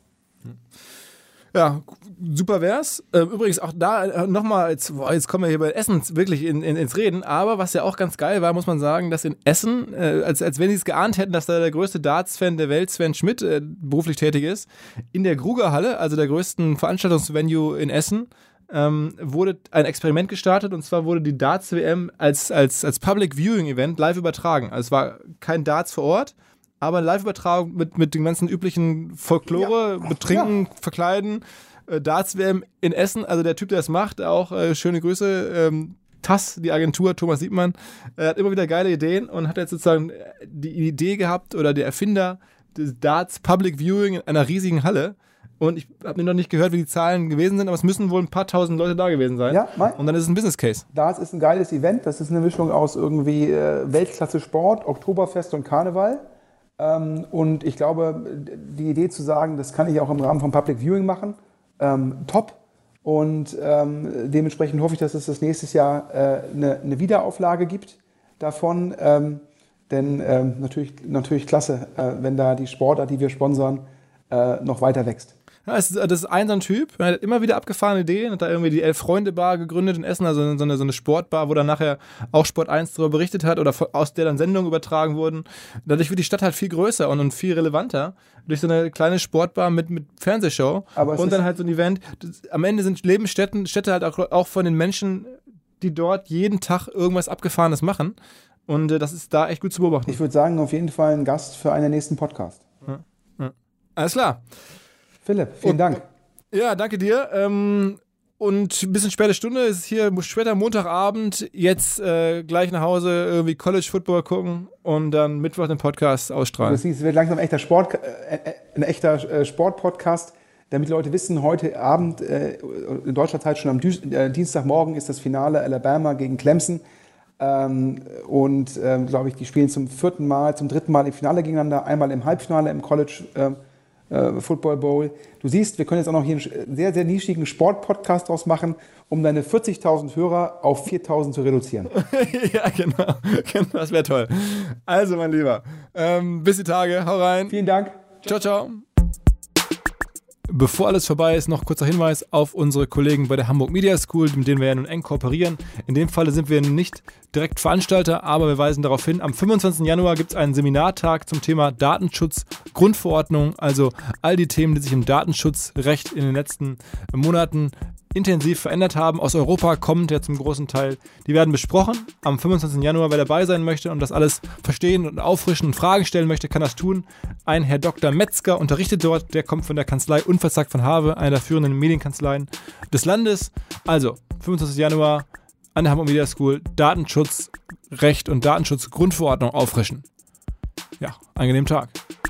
Ja, super wär's. Übrigens auch da nochmal, jetzt, jetzt kommen wir hier bei Essen wirklich in, in, ins Reden, aber was ja auch ganz geil war, muss man sagen, dass in Essen, äh, als, als wenn sie es geahnt hätten, dass da der größte Darts-Fan der Welt, Sven Schmidt, äh, beruflich tätig ist, in der Grugerhalle, also der größten Veranstaltungsvenue in Essen, ähm, wurde ein Experiment gestartet und zwar wurde die Darts-W M als, als, als Public Viewing Event live übertragen. Also es war kein Darts vor Ort, aber eine Live-Übertragung mit, mit den ganzen üblichen Folklore, ja. Betrinken, ja. Verkleiden, äh, Darts-W M in Essen. Also der Typ, der das macht, auch äh, schöne Grüße, ähm, T A S, die Agentur, Thomas Siebmann, äh, hat immer wieder geile Ideen und hat jetzt sozusagen die Idee gehabt oder der Erfinder des Darts Public Viewing in einer riesigen Halle. Und ich habe noch nicht gehört, wie die Zahlen gewesen sind, aber es müssen wohl ein paar tausend Leute da gewesen sein. Ja, mein, und dann ist es ein Business Case. Darts ist ein geiles Event. Das ist eine Mischung aus irgendwie äh, Weltklasse-Sport, Oktoberfest und Karneval. Ähm, und ich glaube, die Idee zu sagen, das kann ich auch im Rahmen von Public Viewing machen, ähm, top. Und ähm, dementsprechend hoffe ich, dass es das nächstes Jahr äh, eine, eine Wiederauflage gibt davon. Ähm, denn ähm, natürlich, natürlich klasse, äh, wenn da die Sportart, die wir sponsern, äh, noch weiter wächst. Ja, das, ist, das ist ein so ein Typ, er hat immer wieder abgefahrene Ideen, hat da irgendwie die Elf-Freunde-Bar gegründet in Essen, also so eine, so eine Sportbar, wo dann nachher auch Sport eins darüber berichtet hat oder aus der dann Sendungen übertragen wurden. Dadurch wird die Stadt halt viel größer und, und viel relevanter durch so eine kleine Sportbar mit, mit Fernsehshow Aber und dann halt so ein Event. Das, am Ende sind Lebensstätten Städte halt auch, auch von den Menschen, die dort jeden Tag irgendwas Abgefahrenes machen und äh, das ist da echt gut zu beobachten. Ich würde sagen, auf jeden Fall ein Gast für einen der nächsten Podcast. Ja, ja. Alles klar. Philipp, vielen und, Dank. Ja, danke dir. Ähm, und ein bisschen späte Stunde, es ist hier später Montagabend, jetzt äh, gleich nach Hause irgendwie College Football gucken und dann Mittwoch den Podcast ausstrahlen. Das heißt, es wird langsam ein echter Sport, äh, ein echter äh, Sportpodcast, damit Leute wissen, heute Abend äh, in deutscher Zeit schon am Dü- äh, Dienstagmorgen ist das Finale Alabama gegen Clemson. Ähm, und ähm, glaube ich, die spielen zum vierten Mal, zum dritten Mal im Finale gegeneinander, einmal im Halbfinale im College ähm, Uh, Football Bowl. Du siehst, wir können jetzt auch noch hier einen sehr, sehr nischigen Sport-Podcast draus machen, um deine vierzigtausend Hörer auf viertausend zu reduzieren. Ja, genau. Das wäre toll. Also, mein Lieber, ähm, bis die Tage. Hau rein. Vielen Dank. Ciao, ciao. Bevor alles vorbei ist, noch kurzer Hinweis auf unsere Kollegen bei der Hamburg Media School, mit denen wir ja nun eng kooperieren. In dem Falle sind wir nicht direkt Veranstalter, aber wir weisen darauf hin, am fünfundzwanzigsten Januar gibt es einen Seminartag zum Thema Datenschutz, Grundverordnung, also all die Themen, die sich im Datenschutzrecht in den letzten Monaten intensiv verändert haben, aus Europa kommend ja zum großen Teil. Die werden besprochen am fünfundzwanzigsten Januar. Wer dabei sein möchte und das alles verstehen und auffrischen und Fragen stellen möchte, kann das tun. Ein Herr Doktor Metzger unterrichtet dort, der kommt von der Kanzlei Unverzagt von Have, einer der führenden Medienkanzleien des Landes. Also, fünfundzwanzigsten Januar an der Hamburg Media School, Datenschutzrecht und Datenschutzgrundverordnung auffrischen. Ja, angenehmen Tag.